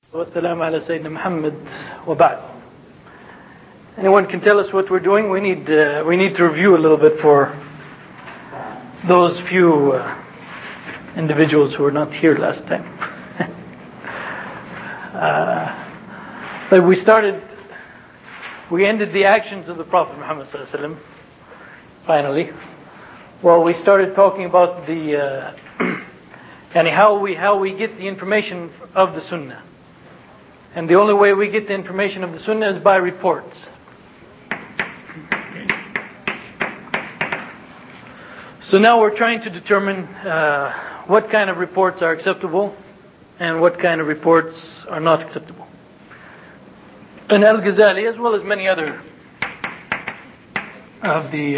والسلام على سيدنا محمد وبعد. Anyone can tell us what we're doing? We need to review a little bit for those few individuals who were not here last time. But we ended the actions of the Prophet Muhammad sallallahu alaihi wasallam. Finally, well, we started talking about the and how we get the information of the Sunnah. And the only way we get the information of the Sunnah is by reports. So now we're trying to determine what kind of reports are acceptable and what kind of reports are not acceptable. And Al-Ghazali, as well as many other of the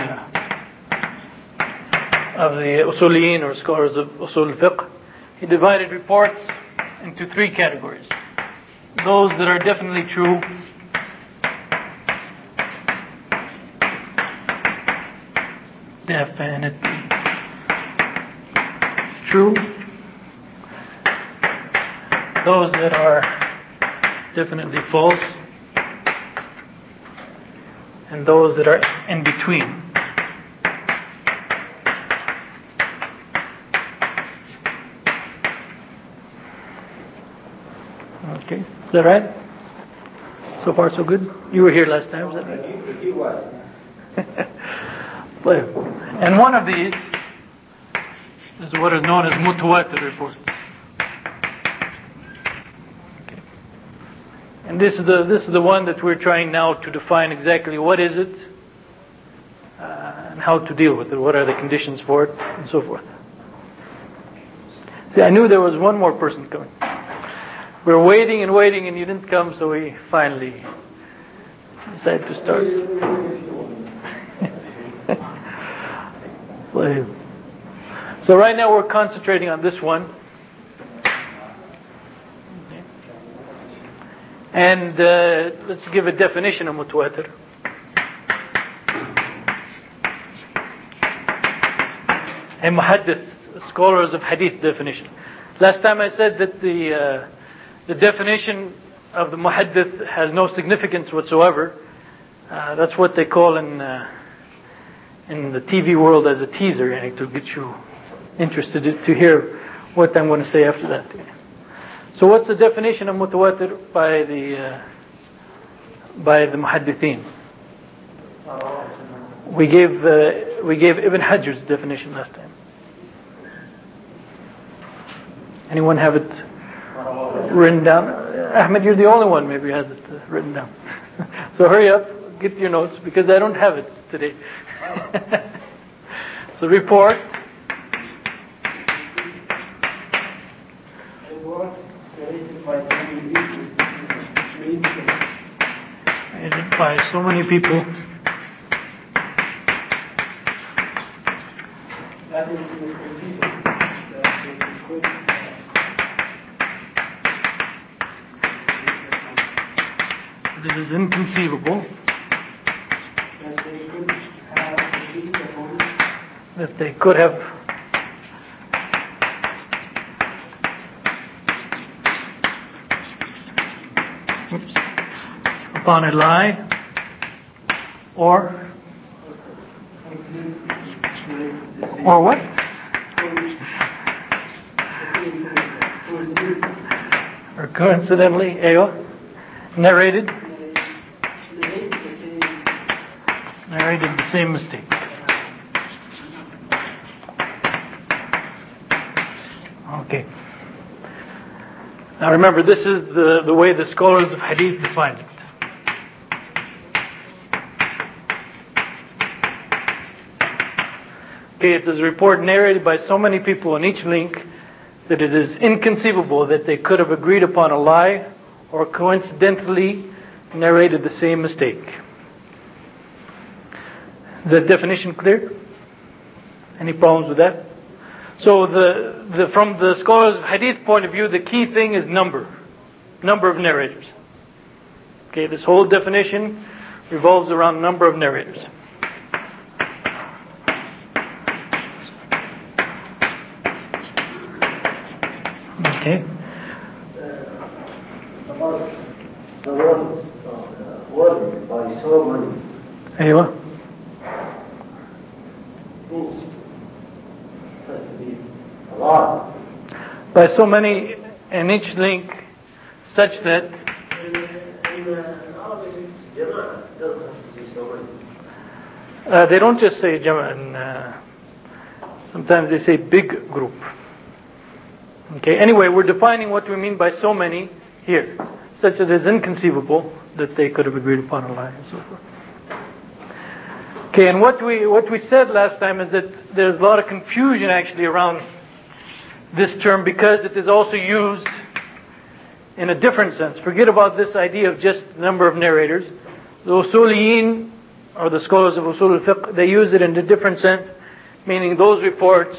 Usuliyin or scholars of Usul al-Fiqh, he divided reports into three categories. Those that are definitely true, definitely true, those that are definitely false, and those that are in between. Okay, is that right? So far so good? You were here last time, is that right? He was. And one of these is what is known as mutawatir report. Okay. And this is the one that we're trying now to define exactly what is it and how to deal with it, what are the conditions for it, and so forth. See, I knew there was one more person coming. We were waiting and waiting and you didn't come, so we finally decided to start. So right now we're concentrating on this one. And let's give a definition of mutawatir. A muhaddith, scholars of hadith definition. Last time I said that the definition of the muhaddith has no significance whatsoever. That's what they call in the TV world as a teaser, to get you interested to hear what I'm going to say after that. So what's the definition of mutawatir by the muhaddithin? We gave Ibn Hajar's definition last time. Anyone have it written down? Ahmed, you're the only one maybe has it written down. So hurry up, get your notes, because I don't have it today. So report. Created by so many people. It is inconceivable that they could have upon a lie or what? Or coincidentally, narrated the same mistake. Okay. Now remember, this is the way the scholars of hadith define it. Okay, it is a report narrated by so many people on each link that it is inconceivable that they could have agreed upon a lie or coincidentally narrated the same mistake. Is that definition clear? Any problems with that? So from the scholars of hadith point of view, the key thing is number of narrators. Okay, this whole definition revolves around number of narrators. Okay. About the words worded by so many. أيوة. Means has to be a lot. By so many, in each link, such that they don't just say Jama'an. Sometimes they say big group. Okay. Anyway, we're defining what we mean by so many here, such that it's inconceivable that they could have agreed upon a lie and so forth. Okay. And what we said last time is that there's a lot of confusion actually around this term because it is also used in a different sense. Forget about this idea of just the number of narrators. The usuliyin, or the scholars of usul al-fiqh, they use it in a different sense, meaning those reports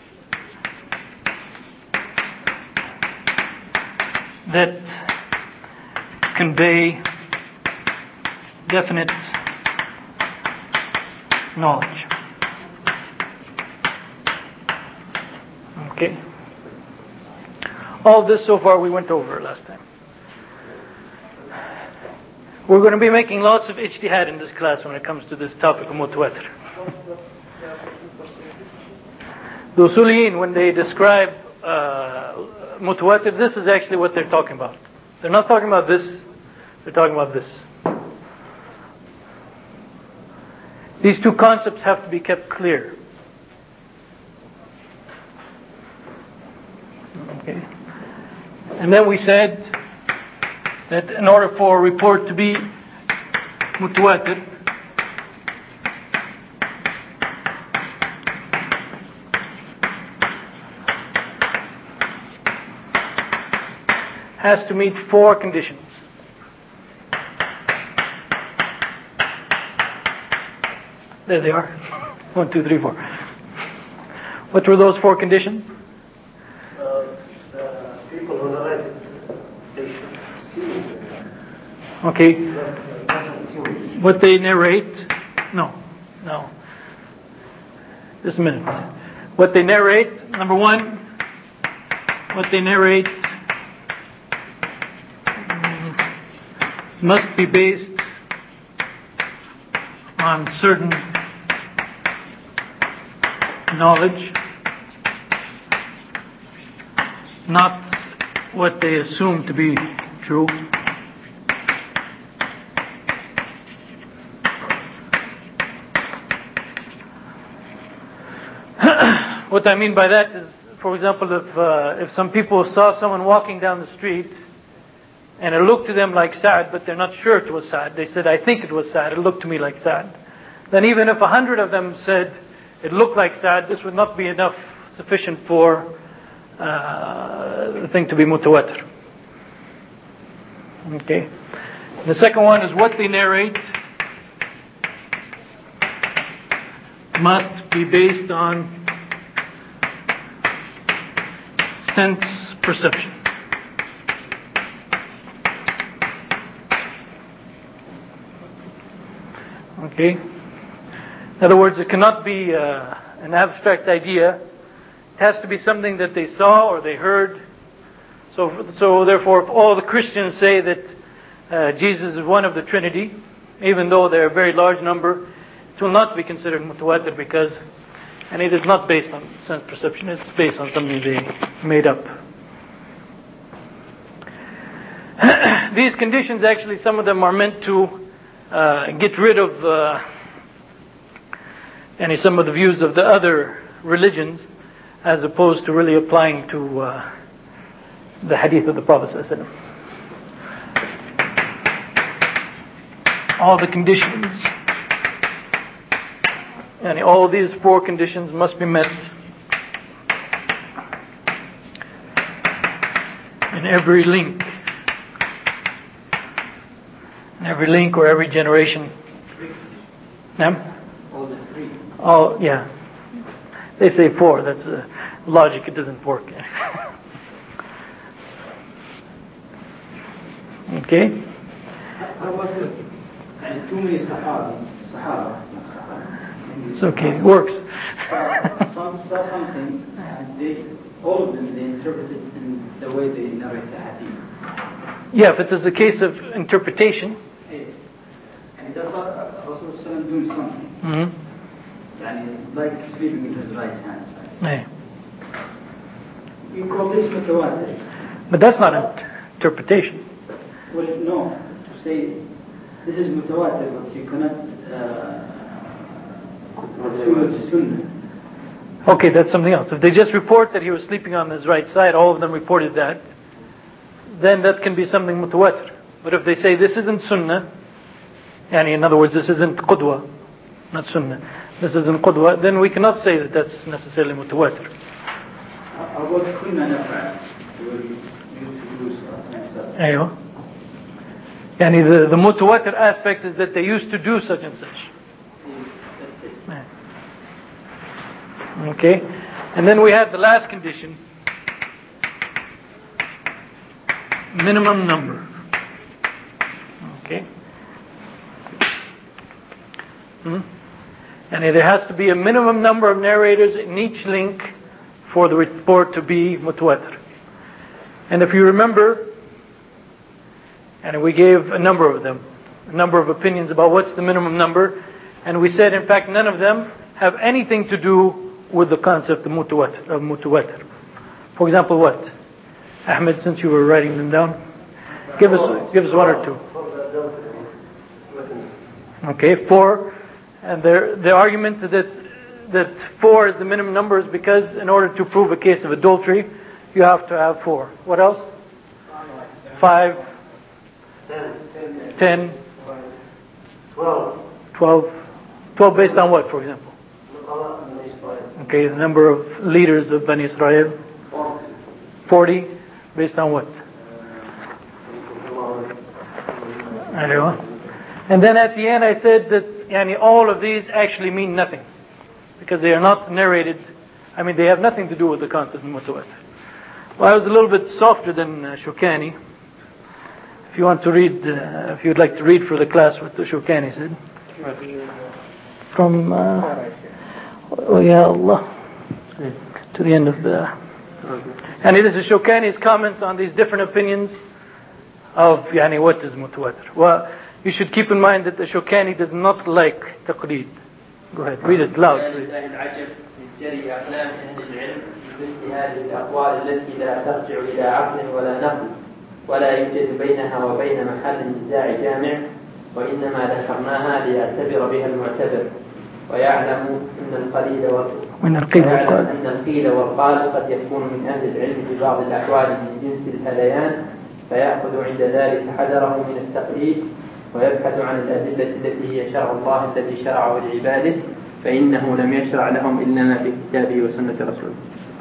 that convey definite knowledge. Okay. All this so far we went over last time. We're going to be making lots of ijtihad in this class when it comes to this topic of mutawatir. The usuliyin, when they describe mutawatir, this is actually what they're talking about. They're not talking about this, they're talking about this. These two concepts have to be kept clear. Okay. And then we said that in order for a report to be mutawatir, has to meet 4 conditions. There they are. 1, 2, 3, 4. What were those 4 conditions? The people who narrate, they should see. Okay. What they narrate. No. Just a minute. What they narrate, number 1, what they narrate must be based on certain knowledge, not what they assume to be true. What I mean by that is, for example, if some people saw someone walking down the street and it looked to them like Sa'd, but they're not sure it was Sa'd. They said, I think it was Sa'd. It looked to me like Sa'd. Then even if 100 of them said it looked like Sa'd, this would not be enough, sufficient for the thing to be mutawatir. Okay. The second one is what they narrate must be based on sense perception. Okay? In other words, it cannot be an abstract idea. It has to be something that they saw or they heard. So therefore, if all the Christians say that Jesus is one of the Trinity, even though they're a very large number, it will not be considered mutawatir because, and it is not based on sense perception, it's based on something they made up. These conditions, actually, some of them are meant to get rid of some of the views of the other religions, as opposed to really applying to the hadith of the Prophet ﷺ. All the conditions, and all these 4 conditions must be met in every link. In every link or every generation. All the 3. Oh, yeah. They say 4. That's logic. It doesn't work. Okay? How about too many Sahaba? It's okay. It works. Some saw something, and all of them, they interpreted it in the way they narrate the hadith. Yeah, if it is a case of interpretation. And does Rasul do something? Like sleeping with his right hand. You call this mutawatir. But that's not interpretation. Well, no. To say this is mutawatir, but you cannot sunnah. Okay, that's something else. If they just report that he was sleeping on his right side, all of them reported that, then that can be something mutawatir. But if they say this isn't sunnah, and in other words, this isn't qudwa, not sunnah, this isn't qudwa, then we cannot say that that's necessarily mutawatir. About kunna naf'al, you used to do something. Aywa. Yani the mutawatir aspect is that they used to do such and such. Okay, and then we have the last condition, minimum number. Okay, and there has to be a minimum number of narrators in each link for the report to be mutawatir. And if you remember, and we gave a number of them, a number of opinions about what's the minimum number, and we said in fact none of them have anything to do with the concept of mutawatir. For example, what? Ahmed, since you were writing them down, give us one or two. Okay, 4, and the argument that 4 is the minimum number is because in order to prove a case of adultery, you have to have 4. What else? 5, 10, 12 based on what, for example? Okay, the number of leaders of Bani Israel. 40 based on what? And then at the end I said that all of these actually mean nothing, because they are not narrated. I mean, they have nothing to do with the concept of mutawatir. Well, I was a little bit softer than Shawkani. If you want to read, if you'd like to read for the class what the Shawkani said. From Ya Allah to the end of the... And this is Shawkani's comments on these different opinions of what is mutawatir. Well, you should keep in mind that the Shawkani does not like taqreed. Go ahead, read it loud, please. هذه الأقوال التي لا ترجع إلى عقل ولا نقل ولا يوجد بينها وبين محل النزاع جامع وإنما ذكرناها ليعتبر بها المعتبر ويعلم أن القيل والقال قد يكون من أهل العلم في بعض الأحوال من جنس الهذيان فيأخذ عند ذلك حذره من التقليد ويبحث عن الأدلة التي هي شرع الله الذي شرعه لعباده فإنه لم يشرع لهم إلا ما في كتابه وسنة رسوله.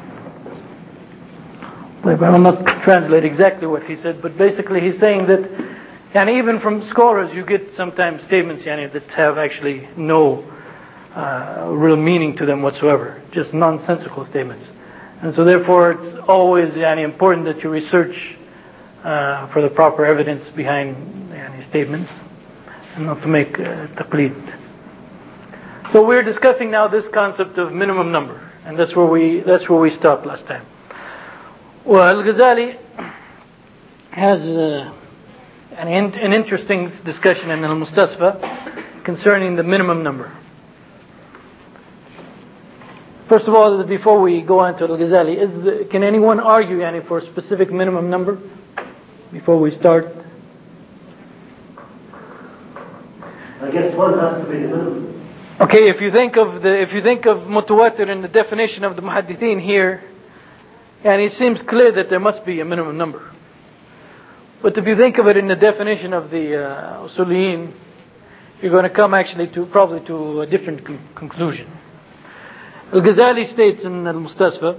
I will not translate exactly what he said, but basically he's saying that even from scholars you get sometimes statements that have actually no real meaning to them whatsoever, just nonsensical statements. And so therefore it's always important that you research for the proper evidence behind statements and not to make taqleed. So we're discussing now this concept of minimum number, and that's where we stopped last time. Well, Al-Ghazali has an interesting discussion in Al-Mustasfa concerning the minimum number. First of all, before we go on to Al-Ghazali, can anyone argue for a specific minimum number before we start? I guess one has to be the minimum. Okay, if you think of mutawatir in the definition of the muhaddithin here, and it seems clear that there must be a minimum number. But if you think of it in the definition of the usuliyin, you're going to come actually probably to a different conclusion. Al-Ghazali states in Al-Mustasfa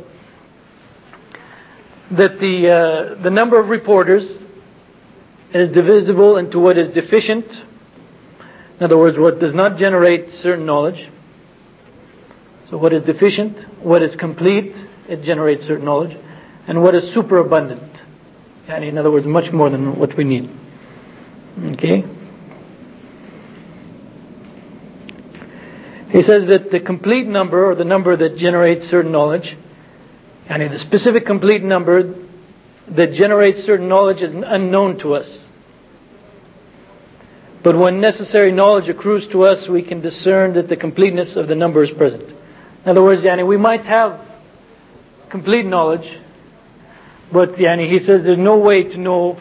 that the number of reporters is divisible into what is deficient, in other words, what does not generate certain knowledge. So what is deficient, what is complete, it generates certain knowledge, and what is superabundant, in other words, much more than what we need. Okay? He says that the complete number, or the number that generates certain knowledge, the specific complete number that generates certain knowledge is unknown to us. But when necessary knowledge accrues to us, we can discern that the completeness of the number is present. In other words, we might have complete knowledge, but he says there's no way to know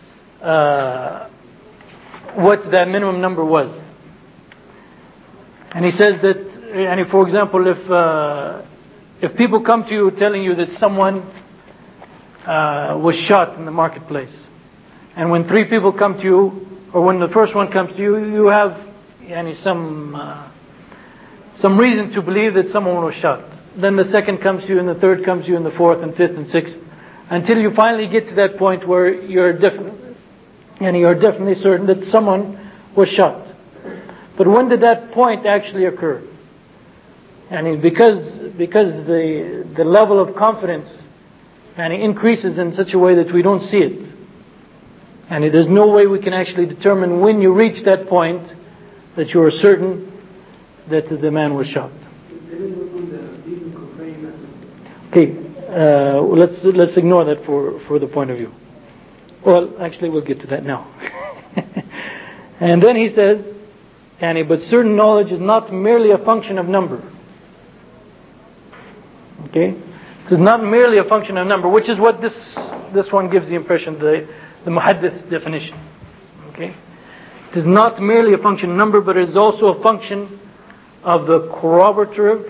what that minimum number was. And he says that, for example, if people come to you telling you that someone was shot in the marketplace, and when 3 people come to you, or when the first one comes to you, you have some reason to believe that someone was shot. Then the second comes to you, and the third comes to you, and the fourth, and fifth, and sixth, until you finally get to that point where you're definitely certain that someone was shot. But when did that point actually occur? Because the level of confidence increases in such a way that we don't see it. And there's no way we can actually determine when you reach that point that you are certain that the man was shot. Okay, let's ignore that for the point of view. Well, actually, we'll get to that now. And then he says, but certain knowledge is not merely a function of number. Okay, it's not merely a function of number, which is what this one gives the impression, the muhaddith definition. Okay, it is not merely a function of number, but it is also a function of the corroborative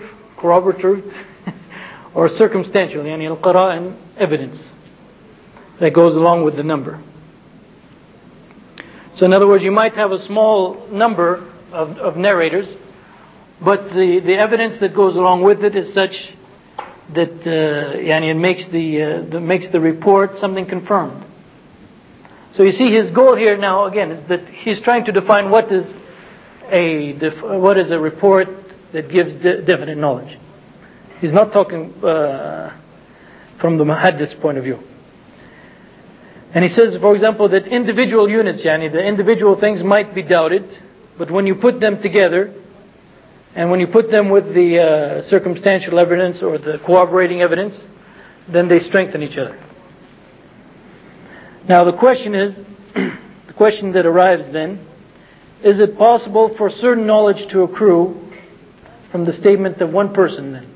or circumstantial, al-qara'in, evidence that goes along with the number. So in other words, you might have a small number of narrators, but the evidence that goes along with it is such that it makes the report something confirmed. So you see, his goal here now again is that he's trying to define what is a report that gives definite knowledge. He's not talking from the muhaddith's point of view. And he says, for example, that individual units, the individual things might be doubted, but when you put them together, and when you put them with the circumstantial evidence or the corroborating evidence, then they strengthen each other. Now the question that arrives then, is it possible for certain knowledge to accrue from the statement of one person then?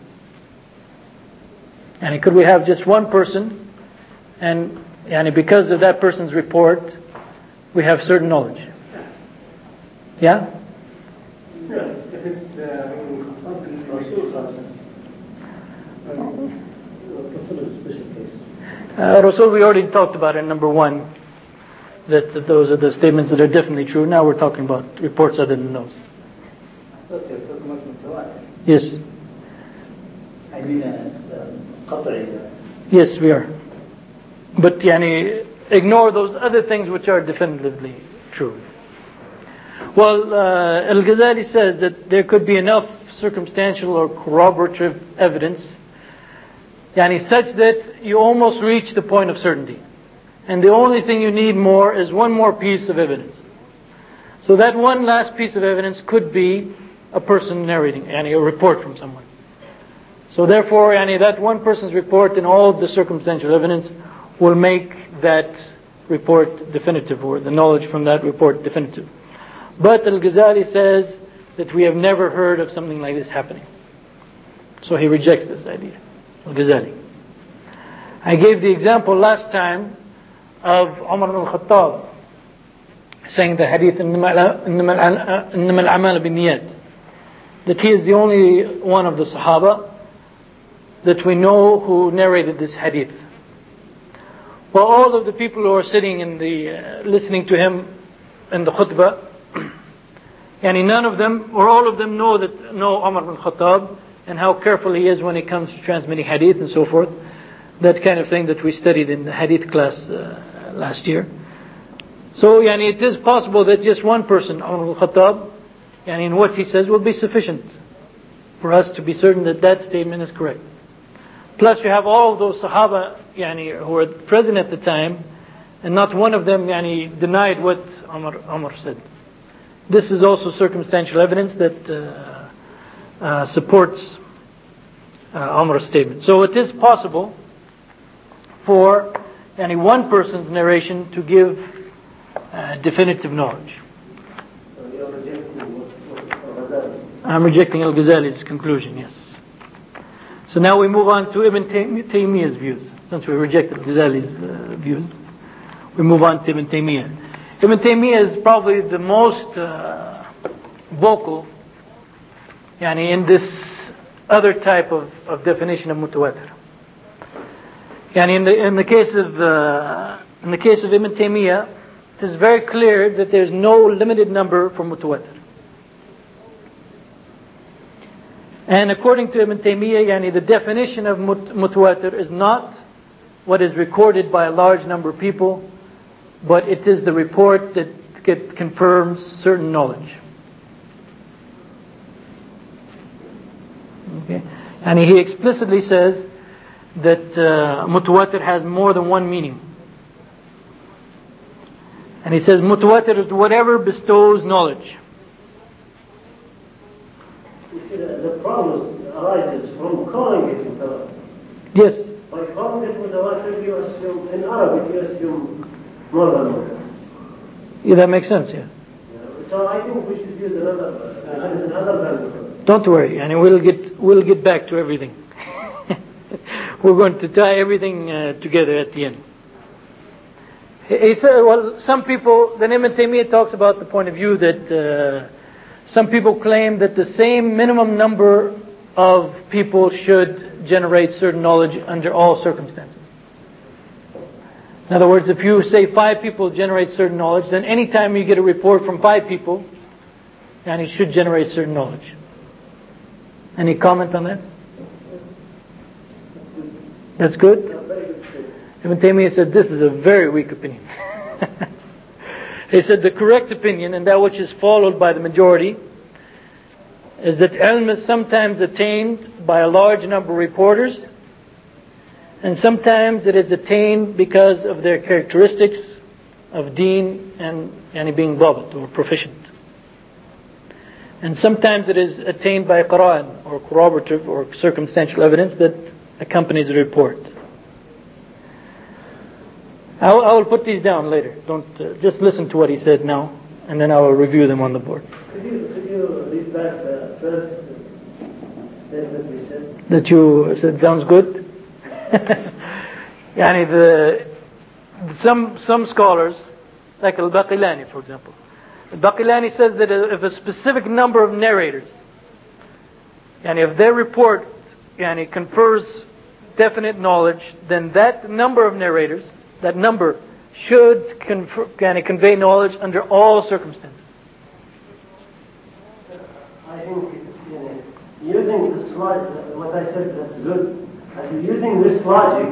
And could we have just one person, and because of that person's report, we have certain knowledge? Yeah? Yes, if it's something Rasul consider a special case. Rasul, we already talked about in number 1, that those are the statements that are definitely true. Now we're talking about reports other than those. Yes. I mean, yes, we are. But ignore those other things which are definitively true. Well, Al-Ghazali says that there could be enough circumstantial or corroborative evidence, such that you almost reach the point of certainty. And the only thing you need more is one more piece of evidence. So that one last piece of evidence could be a person narrating, a report from someone. So therefore, that one person's report and all of the circumstantial evidence will make that report definitive, or the knowledge from that report definitive. But Al-Ghazali says that we have never heard of something like this happening. So he rejects this idea, Al-Ghazali. I gave the example last time of Umar ibn al-Khattab saying the hadith إنما الأعمال بالنيات, that he is the only one of the Sahaba that we know who narrated this hadith. Well, all of the people who are sitting in listening to him in the khutbah, none of them or all of them know Umar ibn Khattab and how careful he is when it comes to transmitting hadith and so forth. That kind of thing that we studied in the hadith class last year. So it is possible that just one person, Umar ibn Khattab, in what he says will be sufficient for us to be certain that that statement is correct. Plus you have all of those Sahaba who were present at the time, and not one of them denied what Umar said. This is also circumstantial evidence that supports Umar's statement. So it is possible for one person's narration to give definitive knowledge. So you're rejecting what I'm rejecting Al-Ghazali's conclusion, yes. So now we move on to Ibn Taymiyyah's views. Since we rejected Ghazali's views, we move on to Ibn Taymiyyah. Ibn Taymiyyah is probably the most vocal in this other type of definition of mutawatir. In the case of Ibn Taymiyyah, it is very clear that there is no limited number for mutawatir. And according to Ibn Taymiyyah, the definition of mutawatir is not what is recorded by a large number of people, but it is the report that confirms certain knowledge. Okay? And he explicitly says that mutawatir has more than one meaning. And he says mutawatir is whatever bestows knowledge. You see, the problem arises from calling it mutawatir. Yes. By calling it mutawatir, you assume, in Arabic, you assume more than one. Yeah, that makes sense, yeah. So I think we should use another term. Don't worry, and we'll get back to everything. We're going to tie everything together at the end. He said, some people, then Ibn Taymiyyah talks about the point of view that some people claim that the same minimum number of people should generate certain knowledge under all circumstances. In other words, if you say 5 people generate certain knowledge, then any time you get a report from 5 people, and it should generate certain knowledge. Any comment on that? That's good? Ibn Taymiyyah said this is a very weak opinion. He said the correct opinion, and that which is followed by the majority, is that ilm is sometimes attained by a large number of reporters, and sometimes it is attained because of their characteristics of deen and being dabit or proficient. And sometimes it is attained by Qur'an or corroborative or circumstantial evidence that accompanies the report. I will put these down later. Don't just listen to what he said now, and then I will review them on the board. Could you read back the first statement we said? That you said sounds good. Some scholars, like Al-Baqilani, for example. Al-Baqilani says that if a specific number of narrators, if their report confers definite knowledge, then that number of narrators, that number should convey knowledge under all circumstances. I think using this logic, what I said, that's good. I think using this logic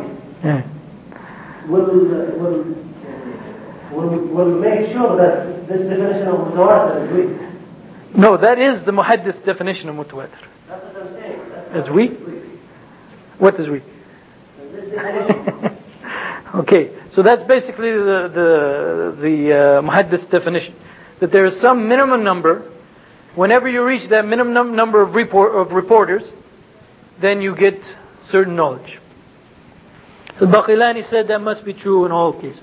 will make sure that this definition of mutawatir is weak. No, that is the muhaddith definition of mutawatir. That's what I'm saying. Is weak? What is weak? This definition. Okay, so that's basically the muhaddith definition. That there is some minimum number. Whenever you reach that minimum number of reporters, then you get certain knowledge. Al-Baqilani said that must be true in all cases.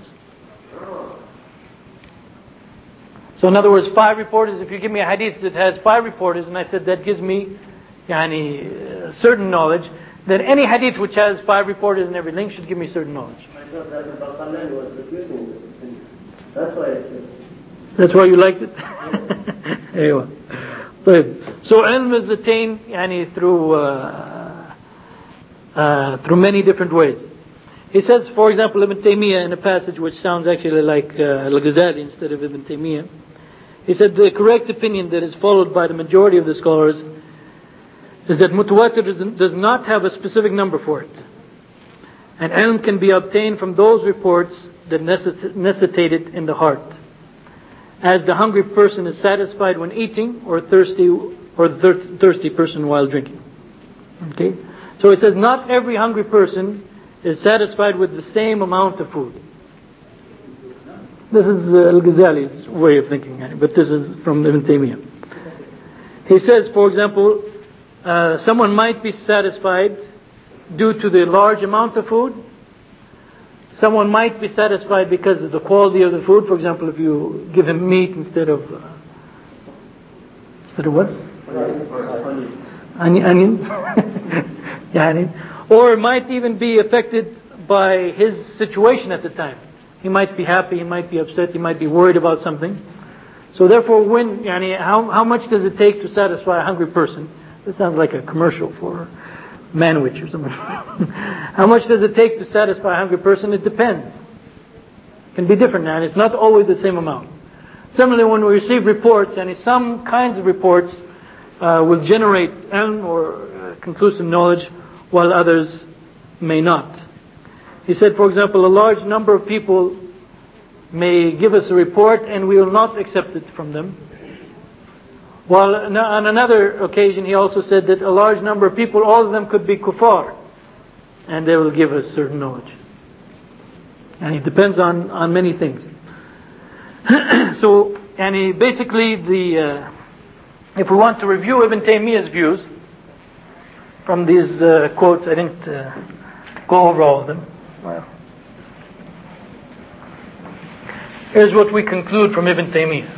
So in other words, 5 reporters, if you give me a hadith that has 5 reporters, and I said that gives me certain knowledge, then any hadith which has 5 reporters and every link should give me certain knowledge. I thought that Al-Baqilani was refusing this opinion. That's why I said. That's why you liked it? Anyway. So ilm is attained through many different ways. He says, for example, Ibn Taymiyyah in a passage which sounds actually like Al-Ghazali instead of Ibn Taymiyyah. He said the correct opinion that is followed by the majority of the scholars is that mutawatir does not have a specific number for it. And ilm can be obtained from those reports that necessitate it in the heart. As the hungry person is satisfied when eating, or the thirsty person while drinking. Okay? So he says not every hungry person is satisfied with the same amount of food. This is Al-Ghazali's way of thinking, but this is from Ibn Taymiyyah. He says, for example, someone might be satisfied due to the large amount of food, Someone might be satisfied because of the quality of the food. For example, if you give him meat instead of what? Onions. Or it might even be affected by his situation at the time. He might be happy, he might be upset, he might be worried about something. So therefore, how much does it take to satisfy a hungry person? This sounds like a commercial for Manwich or something. How much does it take to satisfy a hungry person? It depends. It can be different, and it's not always the same amount. Similarly, when we receive reports, some kinds of reports will generate ilm or conclusive knowledge, while others may not. He said, for example, a large number of people may give us a report and we will not accept it from them. While on another occasion he also said that a large number of people, all of them could be kuffar, and they will give us certain knowledge. And it depends on many things. So, basically if we want to review Ibn Taymiyyah's views from these quotes, I didn't go over all of them. Well, here's what we conclude from Ibn Taymiyyah.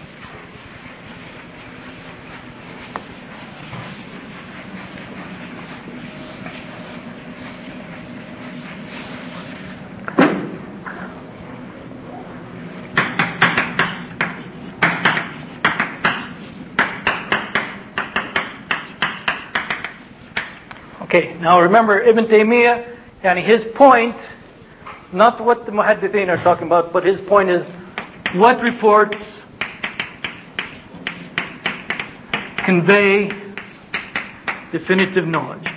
Okay, now remember Ibn Taymiyyah, his point, not what the muhaddithin are talking about, but his point is what reports convey definitive knowledge.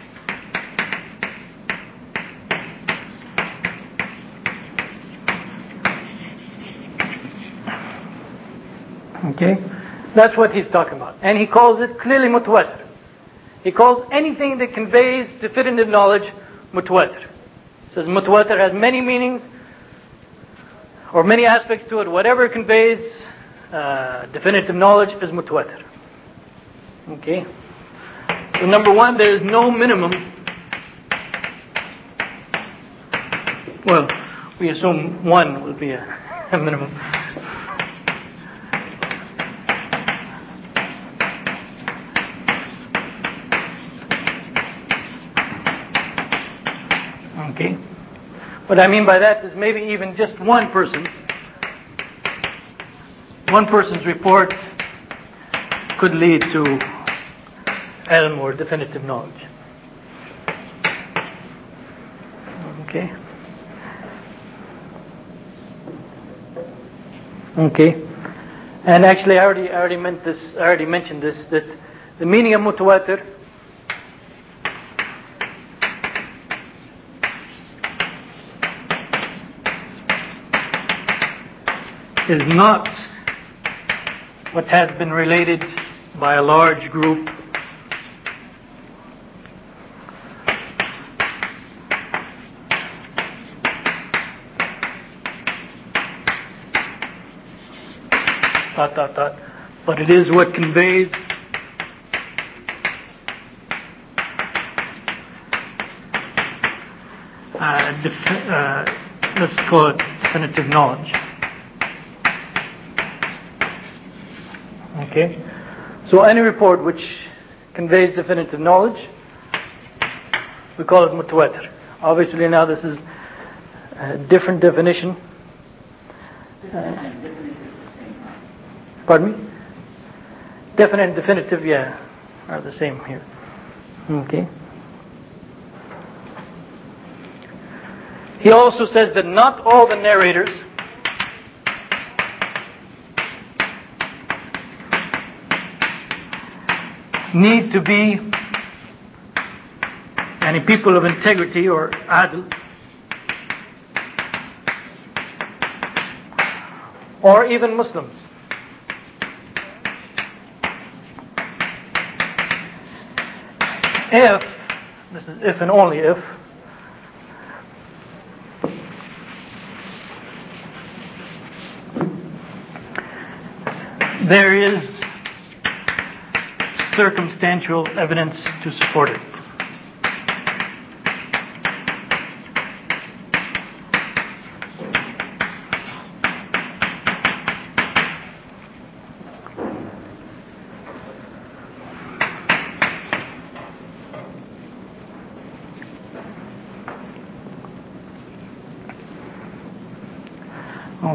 Okay, that's what he's talking about, and he calls it clearly mutawatir. He calls anything that conveys definitive knowledge mutawatir. He says mutawatir has many meanings or many aspects to it. Whatever conveys definitive knowledge is mutawatir. Okay. So number one, there is no minimum. Well, we assume one will be a minimum. Okay. What I mean by that is maybe even just one person's report could lead to ilm or definitive knowledge. Okay. Okay. And actually, I already mentioned this, that the meaning of mutawatir is not what has been related by a large group but it is what conveys let's call it definitive knowledge. Okay, so any report which conveys definitive knowledge, we call it mutawatir. Obviously now this is a different definition. Pardon me? Definite and definitive, are the same here. Okay. He also says that not all the narrators need to be any people of integrity or adl, or even Muslims. If, this is if and only if, there is circumstantial evidence to support it.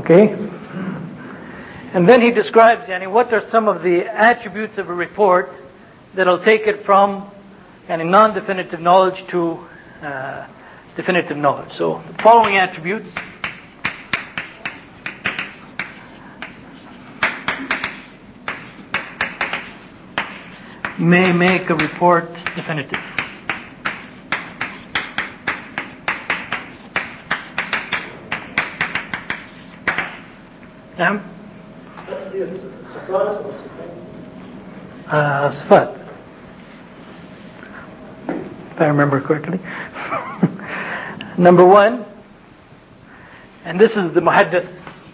Okay? And then he describes what are some of the attributes of a report that'll take it from non-definitive knowledge to definitive knowledge. So the following attributes. May make a report definitive. نعم. صفات. If I remember correctly. Number one, and this is the muhaddith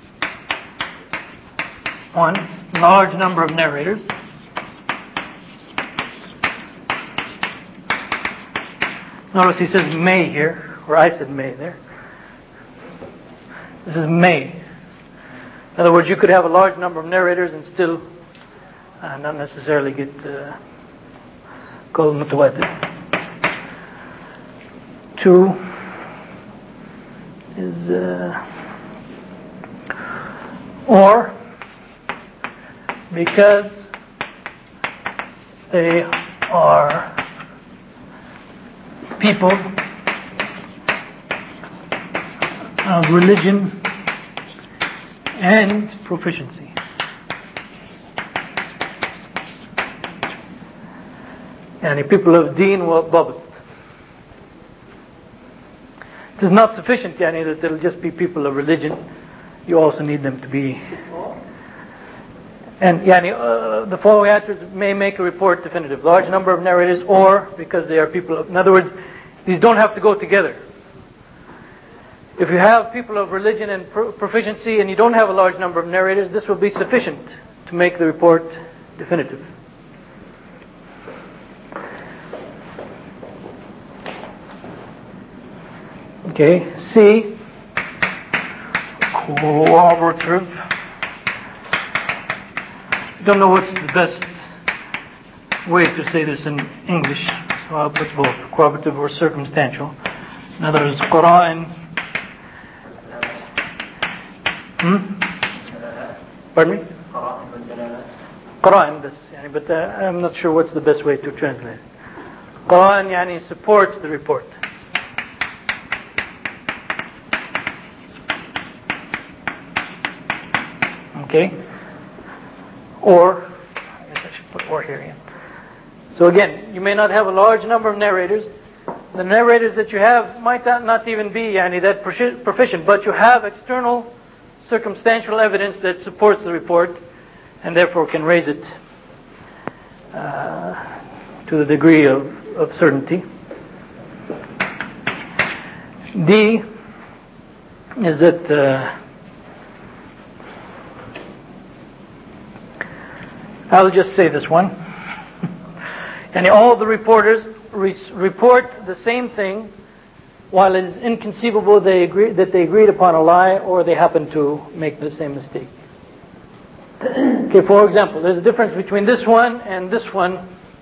one, large number of narrators. Notice he says may here, or I said may there. This is may. In other words, you could have a large number of narrators and still not necessarily get called mutawatir. Two is or because they are people of religion and proficiency. People of deen wa babt. It is not sufficient that they'll just be people of religion. You also need them to be. And the following answers may make a report definitive. Large number of narrators, or because they are people of. In other words, these don't have to go together. If you have people of religion and proficiency and you don't have a large number of narrators, this will be sufficient to make the report definitive. Okay, C, corroborative. I don't know what's the best way to say this in English, so I'll put both, corroborative or circumstantial. In other words, Quran. Pardon me? Quran, but I'm not sure what's the best way to translate it. Quran supports the report. Okay? Or, I guess I should put or here again. So again, you may not have a large number of narrators. The narrators that you have might not even be that proficient, but you have external circumstantial evidence that supports the report and therefore can raise it to the degree of certainty. D is that I'll just say this one. And all the reporters report the same thing, while it is inconceivable that they agreed upon a lie or they happen to make the same mistake. Okay, for example, there's a difference between this one and this one.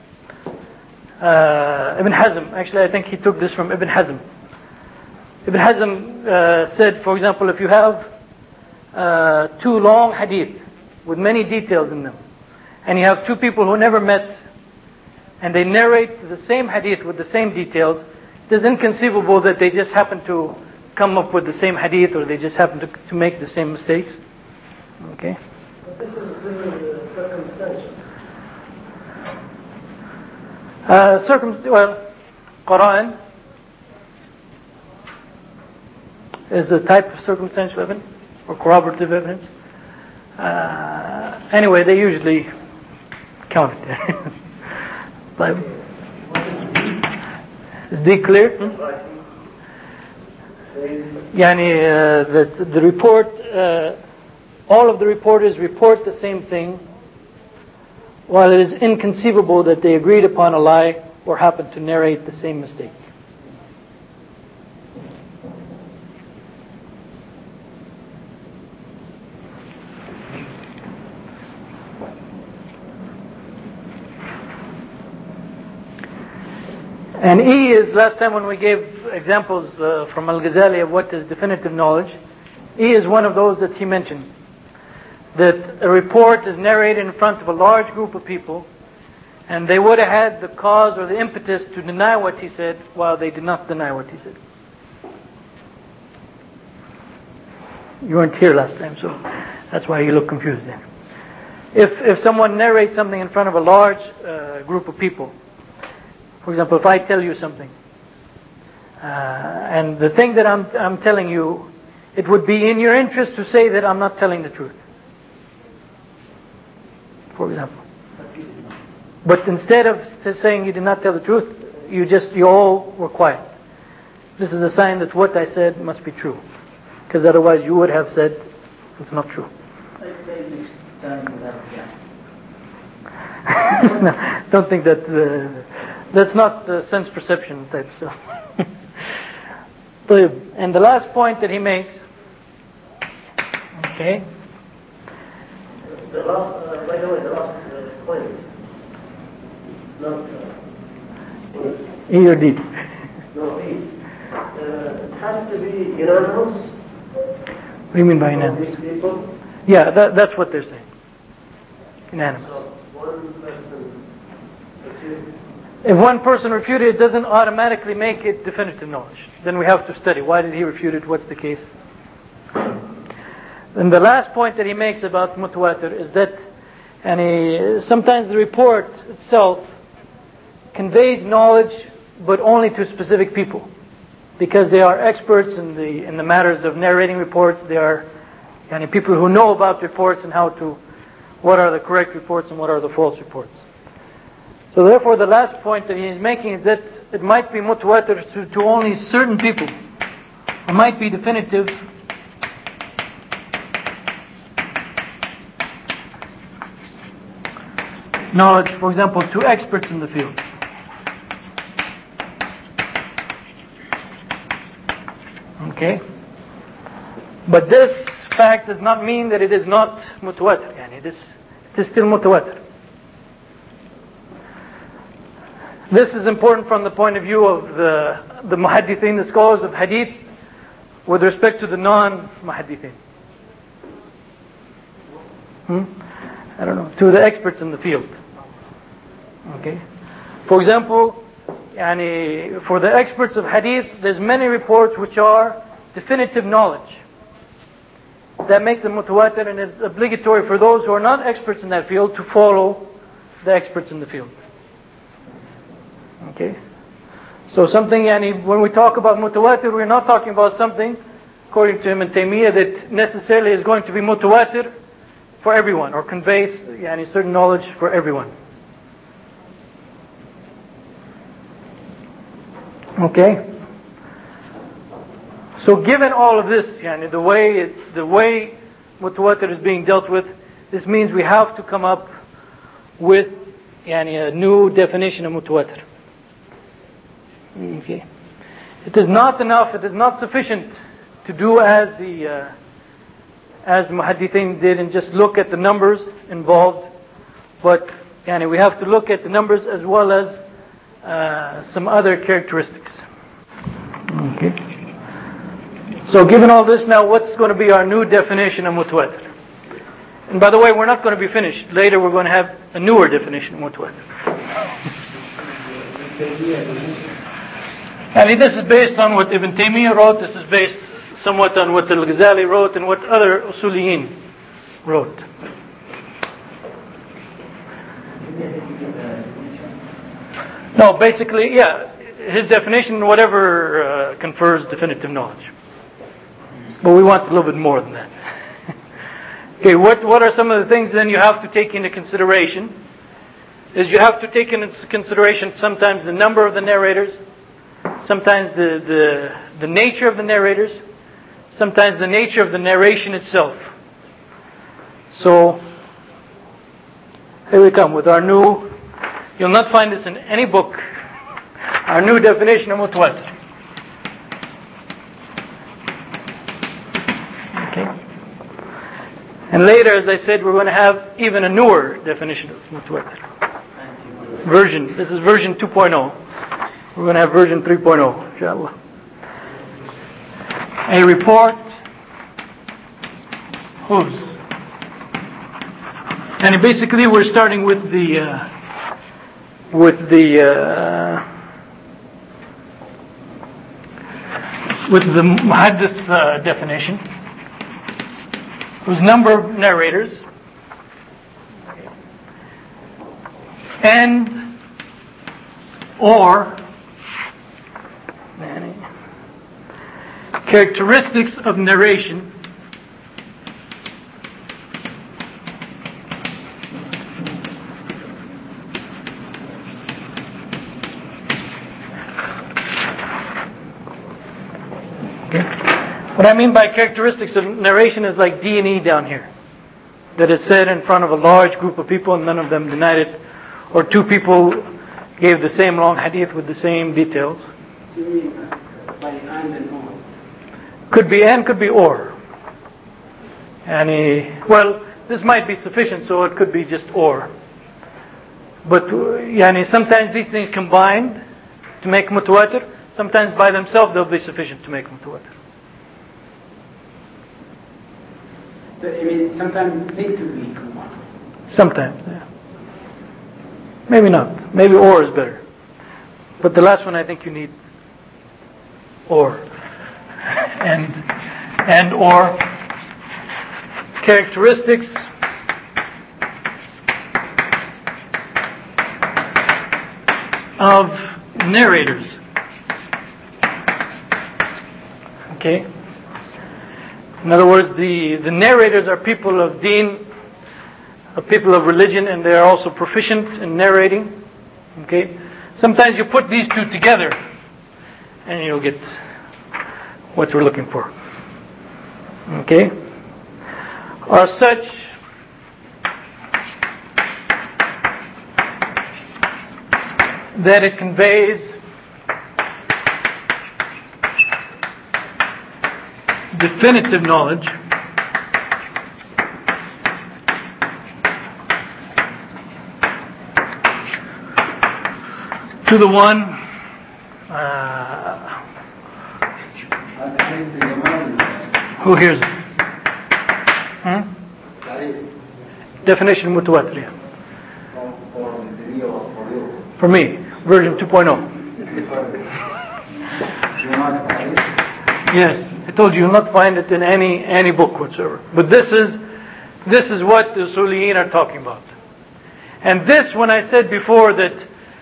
Ibn Hazm, actually I think he took this from Ibn Hazm. Ibn Hazm said, for example, if you have two long hadith with many details in them, and you have two people who never met, and they narrate the same hadith with the same details, it is inconceivable that they just happen to come up with the same hadith or they just happen to make the same mistakes. Okay? But this is circumstantial. Quran is a type of circumstantial evidence or corroborative evidence. Anyway, they usually count it. Is D clear? That the report, all of the reporters report the same thing, while it is inconceivable that they agreed upon a lie or happened to narrate the same mistake. And E is, last time when we gave examples from Al-Ghazali of what is definitive knowledge, E is one of those that he mentioned. That a report is narrated in front of a large group of people, and they would have had the cause or the impetus to deny what he said, while they did not deny what he said. You weren't here last time, so that's why you look confused then. If someone narrates something in front of a large group of people, for example, if I tell you something, and the thing that I'm telling you, it would be in your interest to say that I'm not telling the truth, for example. But instead of saying you did not tell the truth, you all were quiet. This is a sign that what I said must be true, because otherwise you would have said it's not true. No, don't think that. That's not sense perception type stuff. And the last point that he makes. Okay. The last, by the way, the last point. Not E or D? No, E. It has to be unanimous. What do you mean by unanimous? People. Yeah, that's what they're saying. Unanimous. So one person. If one person refuted it, doesn't automatically make it definitive knowledge. Then we have to study. Why did he refute it? What's the case? And the last point that he makes about mutawatir is that sometimes the report itself conveys knowledge, but only to specific people, because they are experts in the matters of narrating reports. They are people who know about reports and what are the correct reports and what are the false reports. So therefore, the last point that he is making is that it might be mutawatir to only certain people. It might be definitive knowledge, for example, to experts in the field. Okay? But this fact does not mean that it is not mutawatir. It is still mutawatir. This is important from the point of view of the muhaddithin, the scholars of hadith, with respect to the non-muhaddithin. I don't know, to the experts in the field. Okay? For example, for the experts of hadith, there's many reports which are definitive knowledge. That makes them mutawatir, and it's obligatory for those who are not experts in that field to follow the experts in the field. Okay? So something, when we talk about mutawatir, we're not talking about something, according to Ibn Taymiyyah, that necessarily is going to be mutawatir for everyone, or conveys certain knowledge for everyone. Okay? So given all of this, the way mutawatir is being dealt with, this means we have to come up with a new definition of mutawatir. Okay. It is not enough, it is not sufficient to do as the muhaddithin did and just look at the numbers involved, but we have to look at the numbers as well as some other characteristics. Okay. So given all this, now what's going to be our new definition of mutawatir? And by the way, we're not going to be finished. Later we're going to have a newer definition of mutawatir. This is based on what Ibn Taymiyyah wrote. This is based somewhat on what Al-Ghazali wrote and what other usuliyin wrote. No, basically, his definition, whatever confers definitive knowledge. But we want a little bit more than that. Okay, what are some of the things then you have to take into consideration? Is you have to take into consideration sometimes the number of the narrators, sometimes the nature of the narrators, sometimes the nature of the narration itself. So, here we come with our new, you'll not find this in any book, our new definition of mutawatir. Okay. And later, as I said, we're going to have even a newer definition of mutawatir. This is version 2.0. We're going to have version 3.0, inshallah. A report Whose? And basically we're starting with the muhaddith definition, whose number of narrators, and or characteristics of narration What I mean by characteristics of narration is like D&E down here. That is said in front of a large group of people and none of them denied it. Or two people gave the same long hadith with the same details. You mean by and or? Could be and, could be or. Well, this might be sufficient, so it could be just or. But sometimes these things combined to make mutawatir. Sometimes by themselves they'll be sufficient to make mutawatir. So I mean, sometimes they could be combined. Sometimes, yeah. Maybe not. Maybe or is better. But the last one I think you need or. And or characteristics of narrators. Okay? In other words, the narrators are people of deen, people of religion, and they are also proficient in narrating. Okay? Sometimes you put these two together and you'll get what we're looking for. Okay? Are such that it conveys definitive knowledge to the one who hears it. Definition mutawatir. For me, version 2.0. Yes. I told you, you'll not find it in any book whatsoever. But this is what the Usuliyin are talking about. And this, when I said before that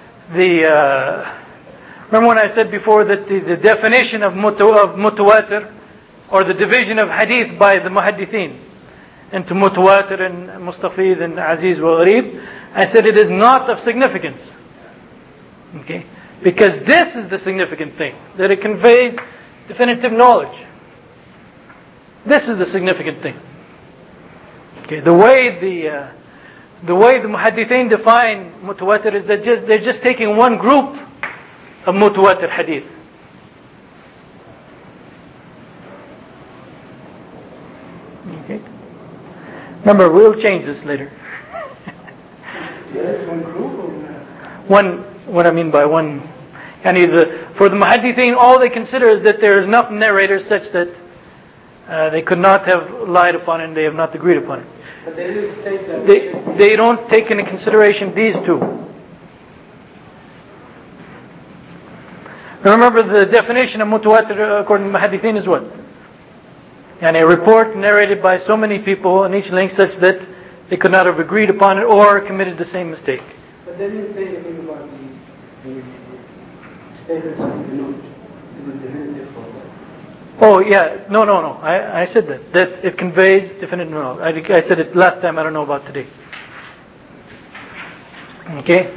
remember when I said before that the definition of mutawatir, or the division of hadith by the muhaddithin into mutawatir and mustafid and aziz wa gharib, I said it is not of significance. Okay? Because this is the significant thing, that it conveys definitive knowledge. This is the significant thing. Okay, the way the muhaddithin define mutawatir is that they're just taking one group of mutawatir hadith. Okay. Remember, we'll change this later. Yes, one group or one. What I mean by one, for the muhaddithin, all they consider is that there is enough narrators such that they could not have lied upon it and they have not agreed upon it. But they didn't state that. They don't take into consideration these two. Now remember, the definition of mutawatir according to muhaddithin is what? And a report narrated by so many people in each link such that they could not have agreed upon it or committed the same mistake. But they didn't say anything about the status of the note. It was definitive for that. Oh yeah, no. I said that it conveys definitive knowledge. I said it last time. I don't know about today. Okay.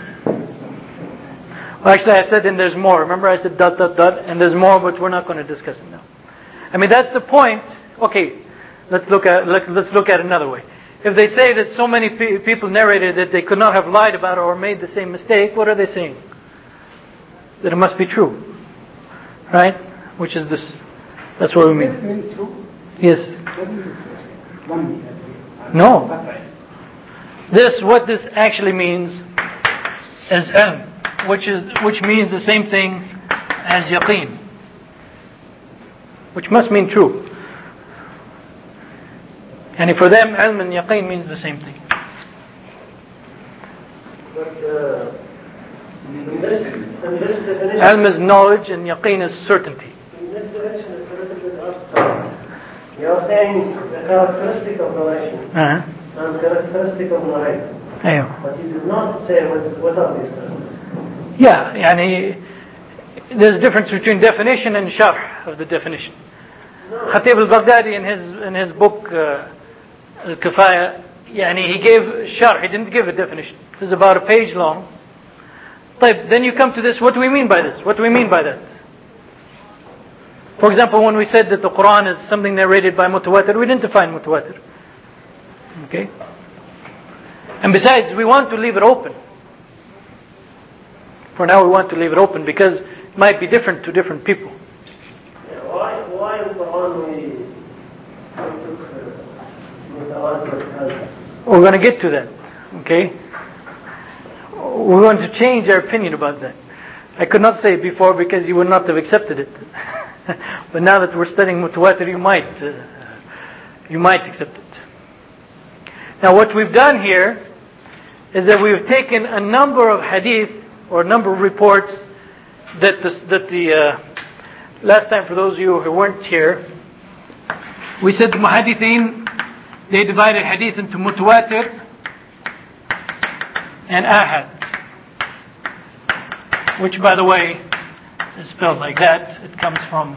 Well, actually, I said, and there's more. Remember, I said ... and there's more, but we're not going to discuss it now. I mean, that's the point. Okay, let's look at it another way. If they say that so many people narrated that they could not have lied about it or made the same mistake, what are they saying? That it must be true, right? Which is this? That's what we mean. Does it mean true? Yes. No. What this actually means is ilm, which means the same thing as yaqeen, which must mean true. And for them, ilm and yaqeen means the same thing. But in this definition, Ilm is knowledge and yaqeen is certainty. in this definition, it's a little bit abstract. You are saying a characteristic of narration and characteristic of narrator. أيوه. But you do not say what are these characteristics. Yeah, يعني there's a difference between definition and sharh of the definition. Khatib al-Baghdadi in his book Al-Kifaya, يعني he gave sharh, he didn't give a definition. It was about a page long. Then you come to this, what do we mean by this? What do we mean by that? For example, when we said that the Quran is something narrated by mutawatir, we didn't define mutawatir. Okay? And besides, we want to leave it open. For now we want to leave it open because it might be different to different people. Yeah, why in Quran we took mutawatir as... We're going to get to that. Okay? We want to change our opinion about that. I could not say it before because you would not have accepted it. But now that we're studying mutawatir, you might accept it. Now what we've done here is that we've taken a number of hadith or a number of reports that the last time, for those of you who weren't here, we said the muhaddithin, they divided hadith into mutawatir and ahad, which, by the way, is spelled like that. It comes from,